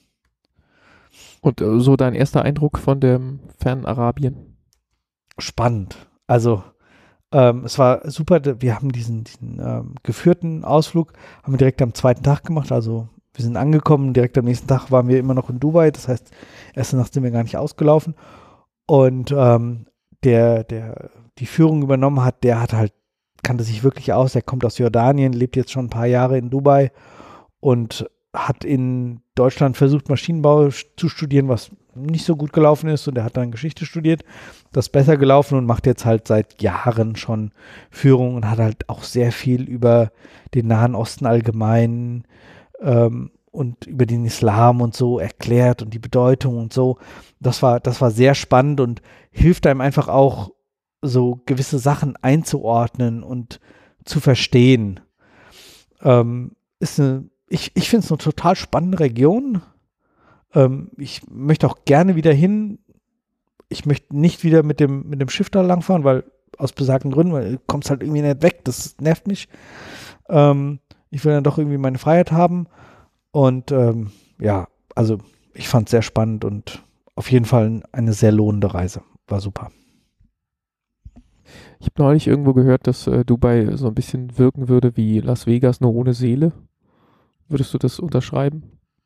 Und äh, so dein erster Eindruck von dem fernen Arabien? Spannend. Also ähm, es war super. d- Wir haben diesen, diesen ähm, geführten Ausflug, haben wir direkt am zweiten Tag gemacht. Also wir sind angekommen, direkt am nächsten Tag waren wir immer noch in Dubai. Das heißt, erste Nacht sind wir gar nicht ausgelaufen. Und ähm, der, der die Führung übernommen hat, der hat halt, kannte sich wirklich aus, der kommt aus Jordanien, lebt jetzt schon ein paar Jahre in Dubai und hat in Deutschland versucht, Maschinenbau zu studieren, was nicht so gut gelaufen ist, und er hat dann Geschichte studiert, das ist besser gelaufen und macht jetzt halt seit Jahren schon Führung und hat halt auch sehr viel über den Nahen Osten allgemein ähm, und über den Islam und so erklärt und die Bedeutung und so. Das war, das war sehr spannend und hilft einem einfach auch, so gewisse Sachen einzuordnen und zu verstehen. Ähm, ist eine, ich ich finde es eine total spannende Region. Ähm, ich möchte auch gerne wieder hin. Ich möchte nicht wieder mit dem, mit dem Schiff da langfahren, weil aus besagten Gründen, weil du kommst halt irgendwie nicht weg. Das nervt mich. Ähm, ich will dann doch irgendwie meine Freiheit haben. Und ähm, ja, also ich fand es sehr spannend und auf jeden Fall eine sehr lohnende Reise. War super. Ich habe neulich irgendwo gehört, dass äh, Dubai so ein bisschen wirken würde wie Las Vegas, nur ohne Seele. Würdest du das unterschreiben?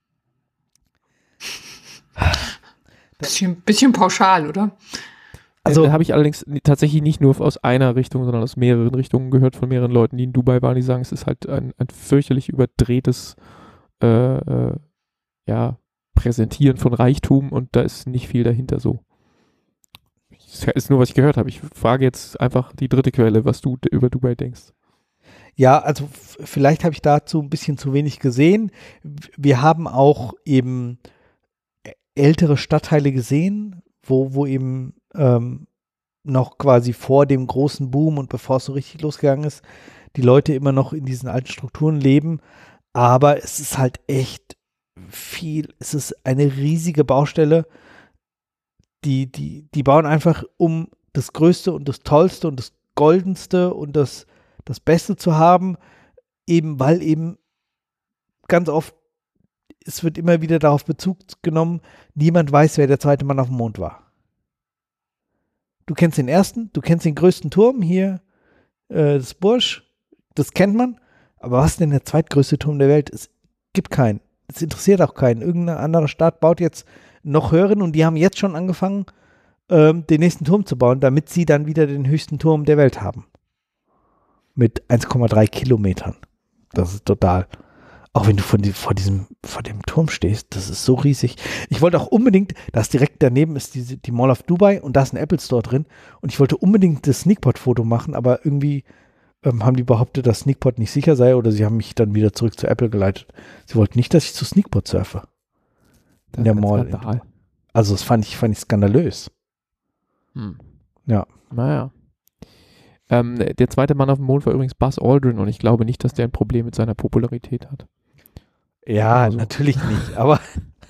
Bisschen, bisschen pauschal, oder? Also Also- habe ich allerdings n- tatsächlich nicht nur aus einer Richtung, sondern aus mehreren Richtungen gehört von mehreren Leuten, die in Dubai waren, die sagen, es ist halt ein, ein fürchterlich überdrehtes äh, äh, ja, Präsentieren von Reichtum und da ist nicht viel dahinter so. Das ist nur, was ich gehört habe. Ich frage jetzt einfach die dritte Quelle, was du d- über Dubai denkst. Ja, also f- vielleicht habe ich dazu ein bisschen zu wenig gesehen. W- Wir haben auch eben ä- ältere Stadtteile gesehen, wo, wo eben ähm, noch quasi vor dem großen Boom und bevor es so richtig losgegangen ist, die Leute immer noch in diesen alten Strukturen leben. Aber es ist halt echt viel, es ist eine riesige Baustelle. Die, die, die bauen einfach, um das Größte und das Tollste und das Goldenste und das, das Beste zu haben, eben weil eben ganz oft, es wird immer wieder darauf Bezug genommen, niemand weiß, wer der zweite Mann auf dem Mond war. Du kennst den ersten, du kennst den größten Turm hier, äh, das Burj, das kennt man, aber was ist denn der zweitgrößte Turm der Welt? Es gibt keinen. Es interessiert auch keinen. Irgendeine andere Stadt baut jetzt noch höheren und die haben jetzt schon angefangen, ähm, den nächsten Turm zu bauen, damit sie dann wieder den höchsten Turm der Welt haben. Mit eins Komma drei Kilometern. Das ist total. Auch wenn du vor, die, vor diesem, vor dem Turm stehst, das ist so riesig. Ich wollte auch unbedingt, da ist direkt daneben ist die, die Mall of Dubai und da ist ein Apple Store drin und ich wollte unbedingt das Sneakpot-Foto machen, aber irgendwie ähm, haben die behauptet, dass Sneakpot nicht sicher sei oder sie haben mich dann wieder zurück zu Apple geleitet. Sie wollten nicht, dass ich zu Sneakpot surfe. In der Mall. In, also das fand ich, fand ich skandalös. Hm. Ja. Naja. Ähm, der zweite Mann auf dem Mond war übrigens Buzz Aldrin und ich glaube nicht, dass der ein Problem mit seiner Popularität hat. Ja, also. Natürlich nicht, aber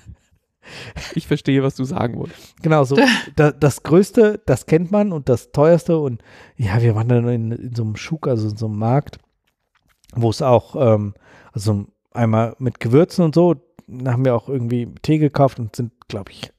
ich verstehe, was du sagen wolltest. Genau, so da, das Größte, das kennt man und das Teuerste und ja, wir waren dann in, in so einem Schuk, also in so einem Markt, wo es auch, ähm, also einmal mit Gewürzen und so, da haben wir auch irgendwie Tee gekauft und sind, glaube ich,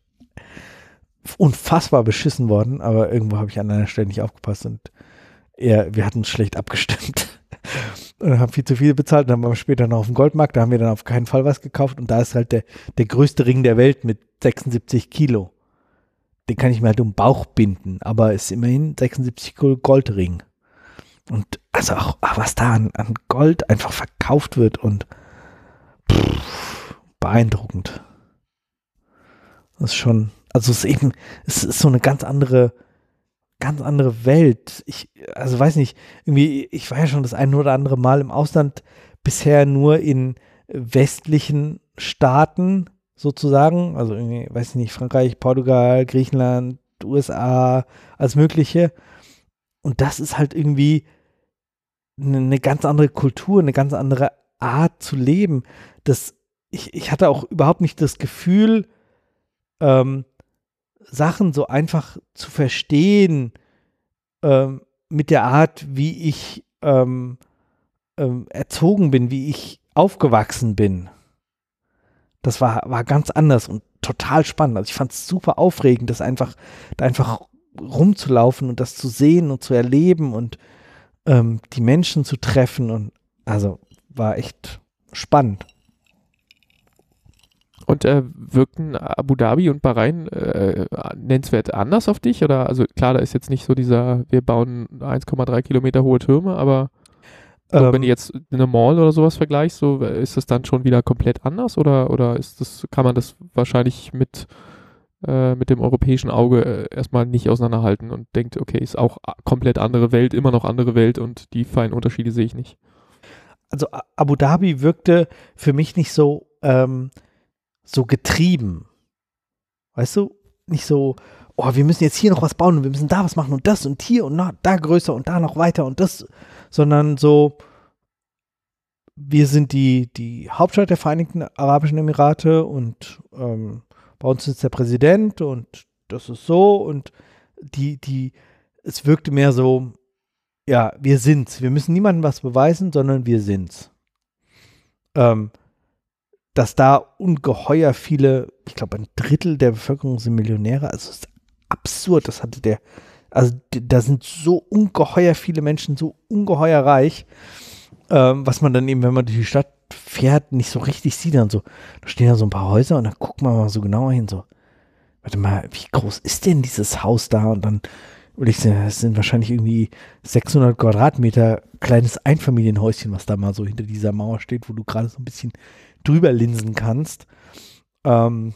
unfassbar beschissen worden, aber irgendwo habe ich an einer Stelle nicht aufgepasst und eher, wir hatten uns schlecht abgestimmt. Und haben viel zu viel bezahlt. Dann waren wir später noch auf dem Goldmarkt. Da haben wir dann auf keinen Fall was gekauft. Und da ist halt der, der größte Ring der Welt mit sechsundsiebzig Kilo. Den kann ich mir halt um den Bauch binden. Aber ist immerhin sechsundsiebzig Kilo Goldring. Und also auch, was da an, an Gold einfach verkauft wird und pff, beeindruckend. Das ist schon, also es ist eben, es ist so eine ganz andere ganz andere Welt. Ich, also weiß nicht, irgendwie, ich war ja schon das ein oder andere Mal im Ausland, bisher nur in westlichen Staaten sozusagen, also irgendwie, weiß ich nicht, Frankreich, Portugal, Griechenland, U S A, alles Mögliche. Und das ist halt irgendwie eine, eine ganz andere Kultur, eine ganz andere Art zu leben. Das, ich, ich hatte auch überhaupt nicht das Gefühl, ähm, Sachen so einfach zu verstehen ähm, mit der Art, wie ich ähm, ähm, erzogen bin, wie ich aufgewachsen bin. Das war, war ganz anders und total spannend. Also ich fand es super aufregend, das einfach, da einfach rumzulaufen und das zu sehen und zu erleben und ähm, die Menschen zu treffen und also war echt spannend. Und äh, wirkten Abu Dhabi und Bahrain äh, nennenswert anders auf dich? Oder, also klar, da ist jetzt nicht so dieser, wir bauen eins Komma drei Kilometer hohe Türme, aber so, ähm, wenn du jetzt eine Mall oder sowas vergleichst, so ist das dann schon wieder komplett anders? Oder, oder ist das, kann man das wahrscheinlich mit, äh, mit dem europäischen Auge äh, erstmal nicht auseinanderhalten und denkt, okay, ist auch komplett andere Welt, immer noch andere Welt und die feinen Unterschiede sehe ich nicht. Also Abu Dhabi wirkte für mich nicht so ähm, so getrieben. Weißt du? Nicht so, oh, wir müssen jetzt hier noch was bauen und wir müssen da was machen und das und hier und na, da größer und da noch weiter und das, sondern so, wir sind die, die Hauptstadt der Vereinigten Arabischen Emirate und ähm, bei uns ist der Präsident und das ist so und die, die, es wirkte mehr so, ja, wir sind's. Wir müssen niemandem was beweisen, sondern wir sind's. Ähm, dass da ungeheuer viele, ich glaube ein Drittel der Bevölkerung sind Millionäre, also das ist absurd, das hatte der, also da sind so ungeheuer viele Menschen, so ungeheuer reich, ähm, was man dann eben, wenn man durch die Stadt fährt, nicht so richtig sieht, dann so, da stehen da so ein paar Häuser und dann guckt man mal so genauer hin, so, warte mal, wie groß ist denn dieses Haus da? Und dann würde ich sagen, das sind wahrscheinlich irgendwie sechshundert Quadratmeter kleines Einfamilienhäuschen, was da mal so hinter dieser Mauer steht, wo du gerade so ein bisschen drüber linsen kannst. Ähm,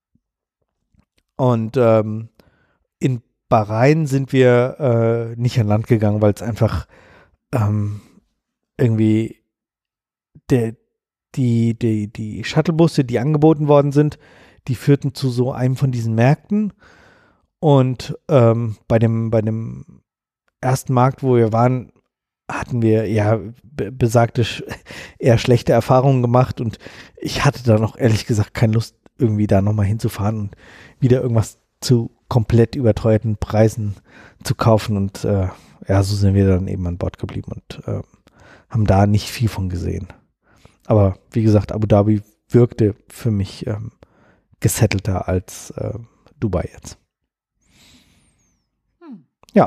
und ähm, in Bahrain sind wir äh, nicht an Land gegangen, weil es einfach ähm, irgendwie der, die, die, die Shuttlebusse, die angeboten worden sind, die führten zu so einem von diesen Märkten. Und ähm, bei dem, bei dem ersten Markt, wo wir waren, hatten wir ja be- besagte sch- eher schlechte Erfahrungen gemacht und ich hatte da noch ehrlich gesagt keine Lust, irgendwie da nochmal hinzufahren und wieder irgendwas zu komplett überteuerten Preisen zu kaufen und äh, ja, so sind wir dann eben an Bord geblieben und äh, haben da nicht viel von gesehen. Aber wie gesagt, Abu Dhabi wirkte für mich ähm, gesettelter als äh, Dubai jetzt. Hm. Ja.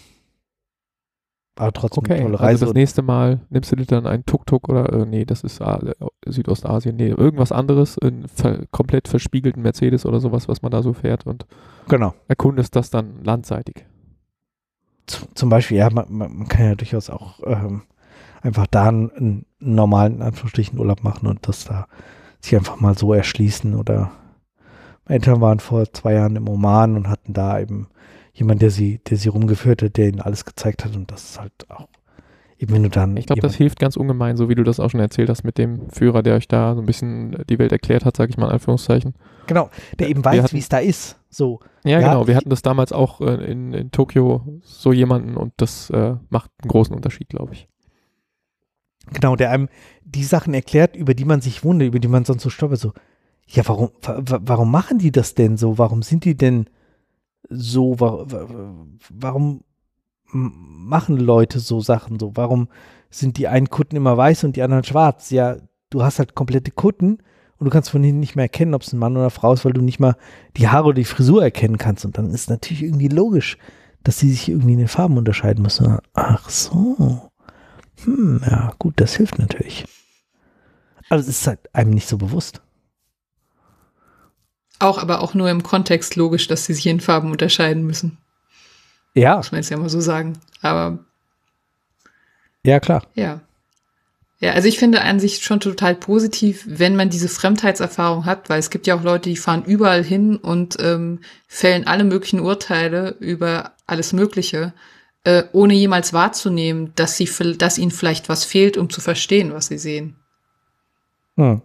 Aber trotzdem okay, eine tolle also Reise. das nächste Mal nimmst du dir dann einen Tuk-Tuk oder, äh, nee, das ist äh, Südostasien, nee, irgendwas anderes, einen ver- komplett verspiegelten Mercedes oder sowas, was man da so fährt und Genau. erkundest das dann landseitig. Z- zum Beispiel, ja, man, man, man kann ja durchaus auch, ähm, einfach da einen, einen normalen, in Anführungsstrichen, Urlaub machen und das da sich einfach mal so erschließen. Oder meine Eltern waren vor zwei Jahren im Oman und hatten da eben jemand, der sie, der sie rumgeführt hat, der ihnen alles gezeigt hat und das ist halt auch eben, wenn du dann. Ich glaube, das hilft ganz ungemein, so wie du das auch schon erzählt hast mit dem Führer, der euch da so ein bisschen die Welt erklärt hat, sage ich mal in Anführungszeichen. Genau, der eben weiß, wie es da ist. So. Ja, ja, genau. Wir hatten das damals auch äh, in, in Tokio so jemanden und das äh, macht einen großen Unterschied, glaube ich. Genau, der einem die Sachen erklärt, über die man sich wundert, über die man sonst so stolpert. So, ja, warum, warum machen die das denn so? Warum sind die denn so? Warum machen Leute so Sachen so? Warum sind die einen Kutten immer weiß und die anderen schwarz? Ja, du hast halt komplette Kutten und du kannst von hinten nicht mehr erkennen, ob es ein Mann oder eine Frau ist, weil du nicht mal die Haare oder die Frisur erkennen kannst. Und dann ist natürlich irgendwie logisch, dass sie sich irgendwie in den Farben unterscheiden müssen. Ach so. Hm, ja, gut, das hilft natürlich. Aber es ist halt einem nicht so bewusst. Auch, aber auch nur im Kontext logisch, dass sie sich in Farben unterscheiden müssen. Ja. Muss man jetzt ja mal so sagen. Aber. Ja, klar. Ja. Ja, also ich finde an sich schon total positiv, wenn man diese Fremdheitserfahrung hat, weil es gibt ja auch Leute, die fahren überall hin und ähm, fällen alle möglichen Urteile über alles Mögliche, äh, ohne jemals wahrzunehmen, dass sie, dass ihnen vielleicht was fehlt, um zu verstehen, was sie sehen. Hm.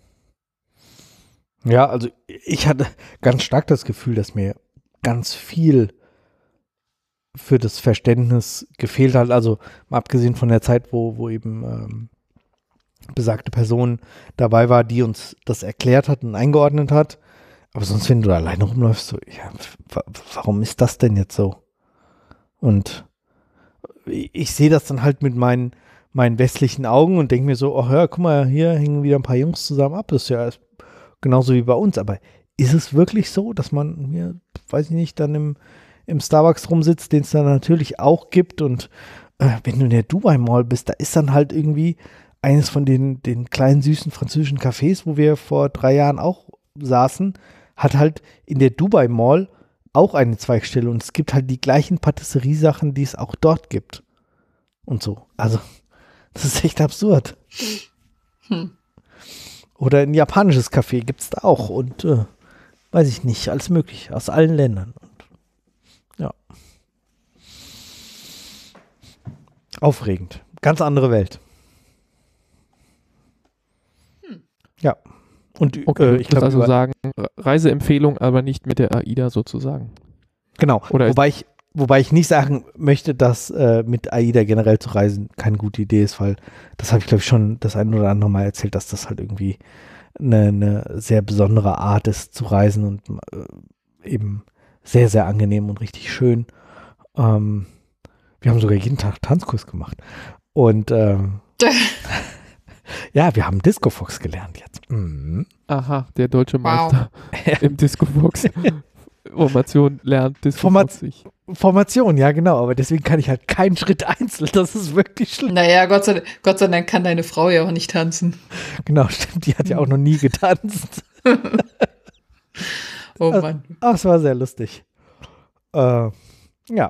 Ja, also ich hatte ganz stark das Gefühl, dass mir ganz viel für das Verständnis gefehlt hat. Also mal abgesehen von der Zeit, wo, wo eben ähm, besagte Person dabei war, die uns das erklärt hat und eingeordnet hat. Aber sonst, wenn du da alleine rumläufst, so, ja, warum ist das denn jetzt so? Und ich sehe das dann halt mit meinen, meinen westlichen Augen und denke mir so, ach ja, guck mal, hier hängen wieder ein paar Jungs zusammen ab. Das ist ja genauso wie bei uns. Aber ist es wirklich so, dass man hier, weiß ich nicht, dann im, im Starbucks rumsitzt, den es dann natürlich auch gibt und äh, wenn du in der Dubai Mall bist, da ist dann halt irgendwie eines von den, den kleinen süßen französischen Cafés, wo wir vor drei Jahren auch saßen, hat halt in der Dubai Mall auch eine Zweigstelle und es gibt halt die gleichen Patisserie-Sachen, die es auch dort gibt. Und so. Also, das ist echt absurd. Hm. Oder ein japanisches Café gibt es da auch und äh, weiß ich nicht, alles mögliche, aus allen Ländern. Und, ja. Aufregend. Ganz andere Welt. Ja. Und okay, äh, ich glaube, also sagen, Reiseempfehlung, aber nicht mit der AIDA sozusagen. Genau. Oder wobei ich, wobei ich nicht sagen möchte, dass äh, mit AIDA generell zu reisen keine gute Idee ist, weil das habe ich, glaube ich, schon das ein oder andere Mal erzählt, dass das halt irgendwie eine, eine sehr besondere Art ist zu reisen und äh, eben sehr, sehr angenehm und richtig schön. Ähm, wir haben sogar jeden Tag Tanzkurs gemacht. Und ähm, ja, wir haben Disco Fox gelernt jetzt. Mhm. Aha, der deutsche Meister wow. im Disco Fox. Formation lernt Disco Fox. Format Formation, ja genau, aber deswegen kann ich halt keinen Schritt einzeln. Das ist wirklich schlimm. Naja, Gott sei, Gott sei Dank kann deine Frau ja auch nicht tanzen. Genau, stimmt, die hat ja auch noch nie getanzt. Oh Mann. Ach, es war sehr lustig. Äh, ja.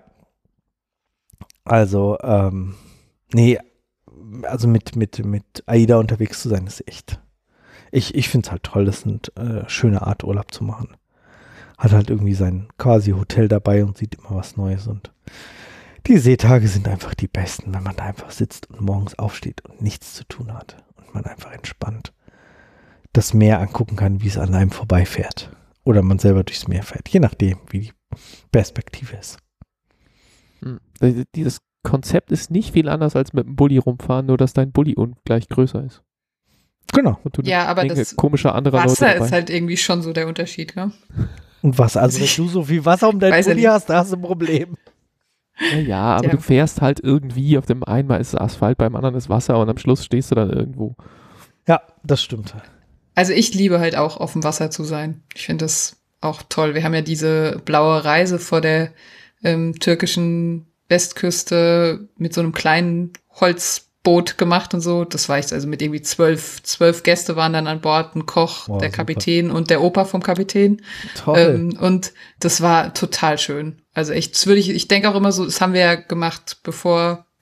Also, ähm, nee, also mit, mit, mit AIDA unterwegs zu sein, ist echt. Ich, ich finde es halt toll, das ist eine äh, schöne Art, Urlaub zu machen. Hat halt irgendwie sein quasi Hotel dabei und sieht immer was Neues. Und die Seetage sind einfach die besten, wenn man da einfach sitzt und morgens aufsteht und nichts zu tun hat. Und man einfach entspannt das Meer angucken kann, wie es an einem vorbeifährt. Oder man selber durchs Meer fährt, je nachdem, wie die Perspektive ist. Hm. Dieses Konzept ist nicht viel anders als mit dem Bulli rumfahren, nur dass dein Bulli ungleich größer ist. Genau. Und du ja, aber Menge das komischer anderer Wasser Leute dabei. ist halt irgendwie schon so der Unterschied, ne? Und was? Also wenn du so viel Wasser um dein Weiß Bulli ja hast, da hast du ein Problem. Ja, ja aber ja. du fährst halt irgendwie, auf dem einen Mal ist Asphalt, beim anderen ist Wasser und am Schluss stehst du dann irgendwo. Ja, das stimmt. Also ich liebe halt auch auf dem Wasser zu sein. Ich finde das auch toll. Wir haben ja diese blaue Reise vor der ähm, türkischen Westküste mit so einem kleinen Holzboot gemacht und so. Das war jetzt also mit irgendwie zwölf, zwölf Gäste waren dann an Bord, ein Koch, Boah, der super. Kapitän und der Opa vom Kapitän. Toll. Ähm, und das war total schön. Also echt, das würde ich, ich denke auch immer so, das haben wir ja gemacht, bevor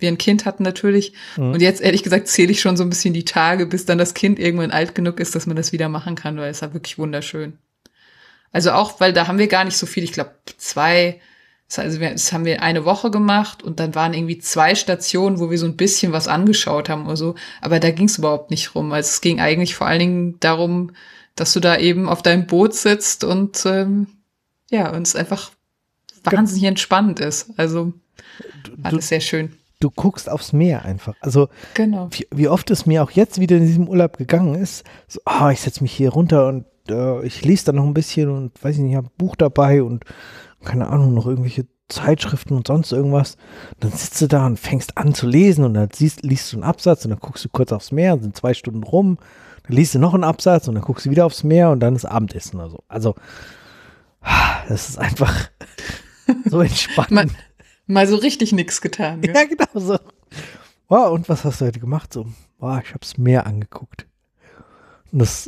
wir ein Kind hatten natürlich. Mhm. Und jetzt, ehrlich gesagt, zähle ich schon so ein bisschen die Tage, bis dann das Kind irgendwann alt genug ist, dass man das wieder machen kann, weil es war wirklich wunderschön. Also auch, weil da haben wir gar nicht so viel, ich glaube zwei, also wir, das haben wir eine Woche gemacht und dann waren irgendwie zwei Stationen, wo wir so ein bisschen was angeschaut haben oder so, aber da ging es überhaupt nicht rum. Also es ging eigentlich vor allen Dingen darum, dass du da eben auf deinem Boot sitzt und ähm, ja, und es einfach wahnsinnig entspannend ist. Also alles sehr schön. Du guckst aufs Meer einfach. Also genau. wie, wie oft es mir auch jetzt wieder in diesem Urlaub gegangen ist, so, ah, ich setze mich hier runter und äh, ich lese da noch ein bisschen und weiß ich nicht, habe ein Buch dabei und keine Ahnung, noch irgendwelche Zeitschriften und sonst irgendwas. Dann sitzt du da und fängst an zu lesen und dann siehst, liest du einen Absatz und dann guckst du kurz aufs Meer und sind zwei Stunden rum. Dann liest du noch einen Absatz und dann guckst du wieder aufs Meer und dann ist Abendessen oder so. Also das ist einfach so entspannt. Man, mal so richtig nichts getan. Gell? Ja, genau so. Wow, und was hast du heute gemacht? So, wow, ich habe das Meer angeguckt. Und das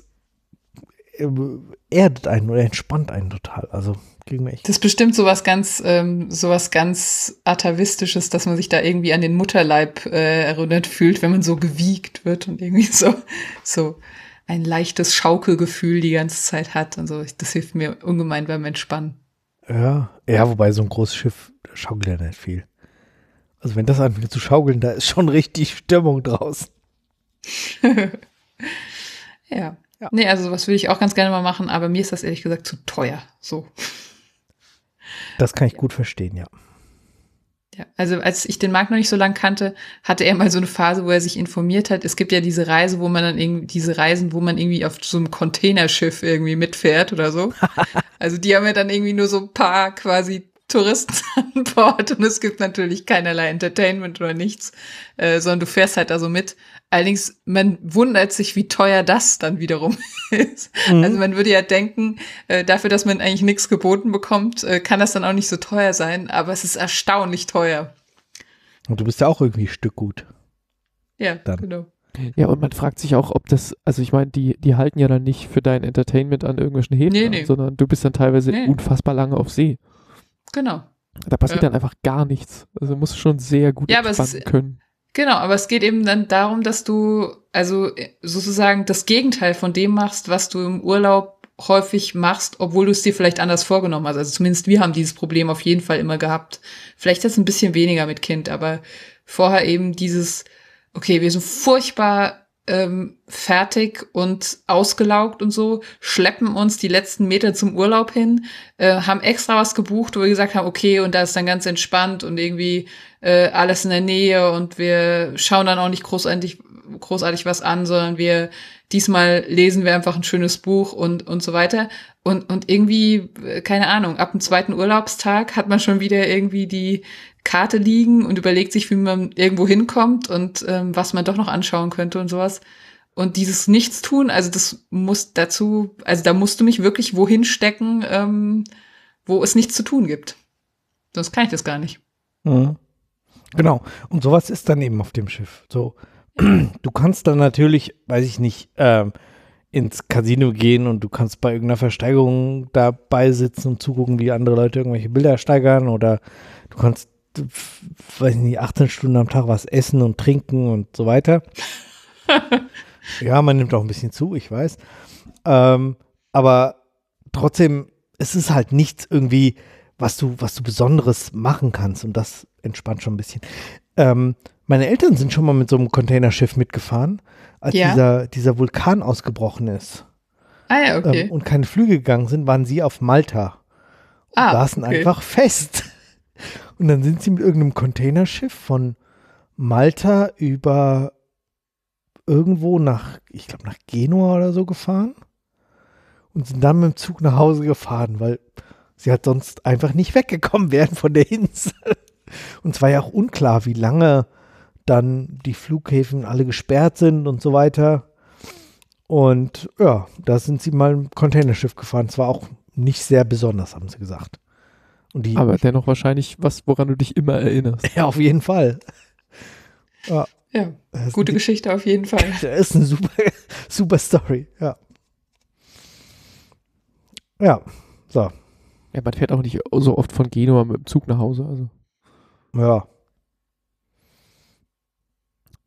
erdet einen oder entspannt einen total. Also gegen mich. Das ist bestimmt sowas ganz, ähm, sowas ganz Atavistisches, dass man sich da irgendwie an den Mutterleib äh, erinnert fühlt, wenn man so gewiegt wird und irgendwie so, so ein leichtes Schaukelgefühl die ganze Zeit hat und so. Das hilft mir ungemein beim Entspannen. Ja, ja, wobei so ein großes Schiff schaukelt ja nicht viel. Also wenn das anfängt zu schaukeln, da ist schon richtig Stimmung draußen. ja. ja. Nee, also was würde ich auch ganz gerne mal machen, aber mir ist das ehrlich gesagt zu teuer. So. Das kann ich gut verstehen, ja. Ja, also als ich den Marc noch nicht so lange kannte, hatte er mal so eine Phase, wo er sich informiert hat. Es gibt ja diese Reise, wo man dann irgendwie, diese Reisen, wo man irgendwie auf so einem Containerschiff irgendwie mitfährt oder so. Also die haben ja dann irgendwie nur so ein paar quasi Touristen an Bord und es gibt natürlich keinerlei Entertainment oder nichts, äh, sondern du fährst halt da so mit. Allerdings, man wundert sich, wie teuer das dann wiederum ist. Mhm. Also man würde ja denken, äh, dafür, dass man eigentlich nichts geboten bekommt, äh, kann das dann auch nicht so teuer sein, aber es ist erstaunlich teuer. Und du bist ja auch irgendwie Stückgut. Ja, dann. genau. Ja, und man fragt sich auch, ob das, also ich meine, die, die halten ja dann nicht für dein Entertainment an irgendwelchen Häfen nee, an, nee. sondern du bist dann teilweise nee. unfassbar lange auf See. Genau. Da passiert ja. dann einfach gar nichts. Also musst du schon sehr gut ja, entspannen ist, können. Genau, aber es geht eben dann darum, dass du also sozusagen das Gegenteil von dem machst, was du im Urlaub häufig machst, obwohl du es dir vielleicht anders vorgenommen hast. Also zumindest wir haben dieses Problem auf jeden Fall immer gehabt. Vielleicht jetzt ein bisschen weniger mit Kind, aber vorher eben dieses, okay, wir sind furchtbar ähm, fertig und ausgelaugt und so, schleppen uns die letzten Meter zum Urlaub hin, äh, haben extra was gebucht, wo wir gesagt haben, okay, und da ist dann ganz entspannt und irgendwie äh, alles in der Nähe und wir schauen dann auch nicht großartig, großartig was an, sondern wir diesmal lesen wir einfach ein schönes Buch und und so weiter. Und und irgendwie, keine Ahnung, ab dem zweiten Urlaubstag hat man schon wieder irgendwie die Karte liegen und überlegt sich, wie man irgendwo hinkommt und ähm, was man doch noch anschauen könnte und sowas. Und dieses Nichtstun, also das muss dazu, also da musst du mich wirklich wohin stecken, ähm, wo es nichts zu tun gibt. Sonst kann ich das gar nicht. Mhm. Genau. Und sowas ist dann eben auf dem Schiff. So, du kannst dann natürlich, weiß ich nicht, ähm, ins Casino gehen und du kannst bei irgendeiner Versteigerung dabei sitzen und zugucken, wie andere Leute irgendwelche Bilder steigern, oder du kannst, weiß ich nicht, achtzehn Stunden am Tag was essen und trinken und so weiter. Ja, man nimmt auch ein bisschen zu, ich weiß. Ähm, aber trotzdem, es ist halt nichts irgendwie, was du, was du Besonderes machen kannst, und das entspannt schon ein bisschen. Ähm, meine Eltern sind schon mal mit so einem Containerschiff mitgefahren, als ja. dieser, dieser Vulkan ausgebrochen ist. Ah ja, okay. Ähm, und keine Flüge gegangen sind, waren sie auf Malta. Und ah, saßen okay. einfach fest. Und dann sind sie mit irgendeinem Containerschiff von Malta über irgendwo nach, ich glaube nach Genua oder so gefahren und sind dann mit dem Zug nach Hause gefahren, weil sie halt sonst einfach nicht weggekommen wären von der Insel. Und es war ja auch unklar, wie lange dann die Flughäfen alle gesperrt sind und so weiter. Und ja, da sind sie mal im Containerschiff gefahren. Es war auch nicht sehr besonders, haben sie gesagt. Und die, aber dennoch wahrscheinlich was, woran du dich immer erinnerst. Ja, auf jeden Fall. Ja, ja gute die, Geschichte auf jeden Fall. Das ist eine super, super Story, ja. Ja, so. Ja, man fährt auch nicht so oft von Genua mit dem Zug nach Hause, also. Ja.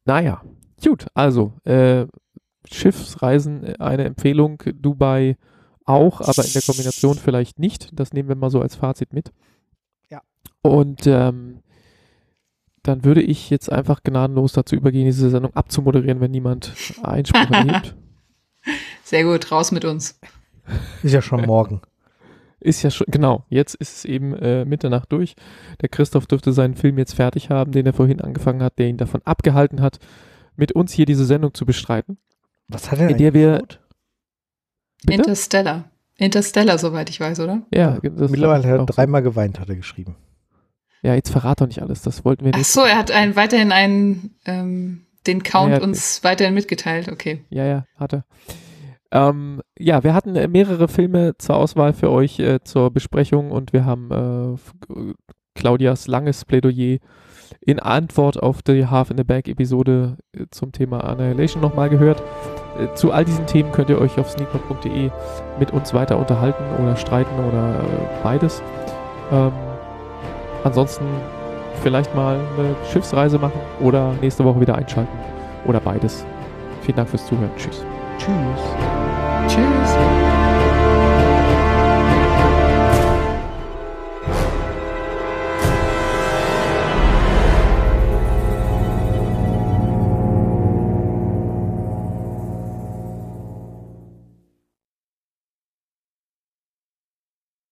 Naja, gut, also äh, Schiffsreisen, äh, eine Empfehlung, Dubai auch, aber in der Kombination vielleicht nicht. Das nehmen wir mal so als Fazit mit. Ja. Und ähm, dann würde ich jetzt einfach gnadenlos dazu übergehen, diese Sendung abzumoderieren, wenn niemand Einspruch erhebt. Sehr gut, raus mit uns. Ist ja schon morgen. Ist ja schon, genau, jetzt ist es eben äh, Mitternacht durch. Der Christoph dürfte seinen Film jetzt fertig haben, den er vorhin angefangen hat, der ihn davon abgehalten hat, mit uns hier diese Sendung zu bestreiten. Was hat er in der wir Bitte? Interstellar. Interstellar, soweit ich weiß, oder? Ja, das Mittlerweile hat er auch dreimal geweint, hat er geschrieben. Ja, jetzt verrat doch nicht alles, das wollten wir nicht. Ach so, er hat einen, weiterhin einen, ähm, den Count Ja, ja, uns weiterhin mitgeteilt, okay. Ja, ja, hat er. Ähm, ja, wir hatten äh, mehrere Filme zur Auswahl für euch äh, zur Besprechung und wir haben äh, f- Claudias langes Plädoyer in Antwort auf die Half in the Bag Episode äh, zum Thema Annihilation nochmal gehört. Äh, zu all diesen Themen könnt ihr euch auf sneakpot punkt de mit uns weiter unterhalten oder streiten oder äh, beides. Ähm, ansonsten vielleicht mal eine Schiffsreise machen oder nächste Woche wieder einschalten oder beides. Vielen Dank fürs Zuhören. Tschüss. Tschüss. Tschüss.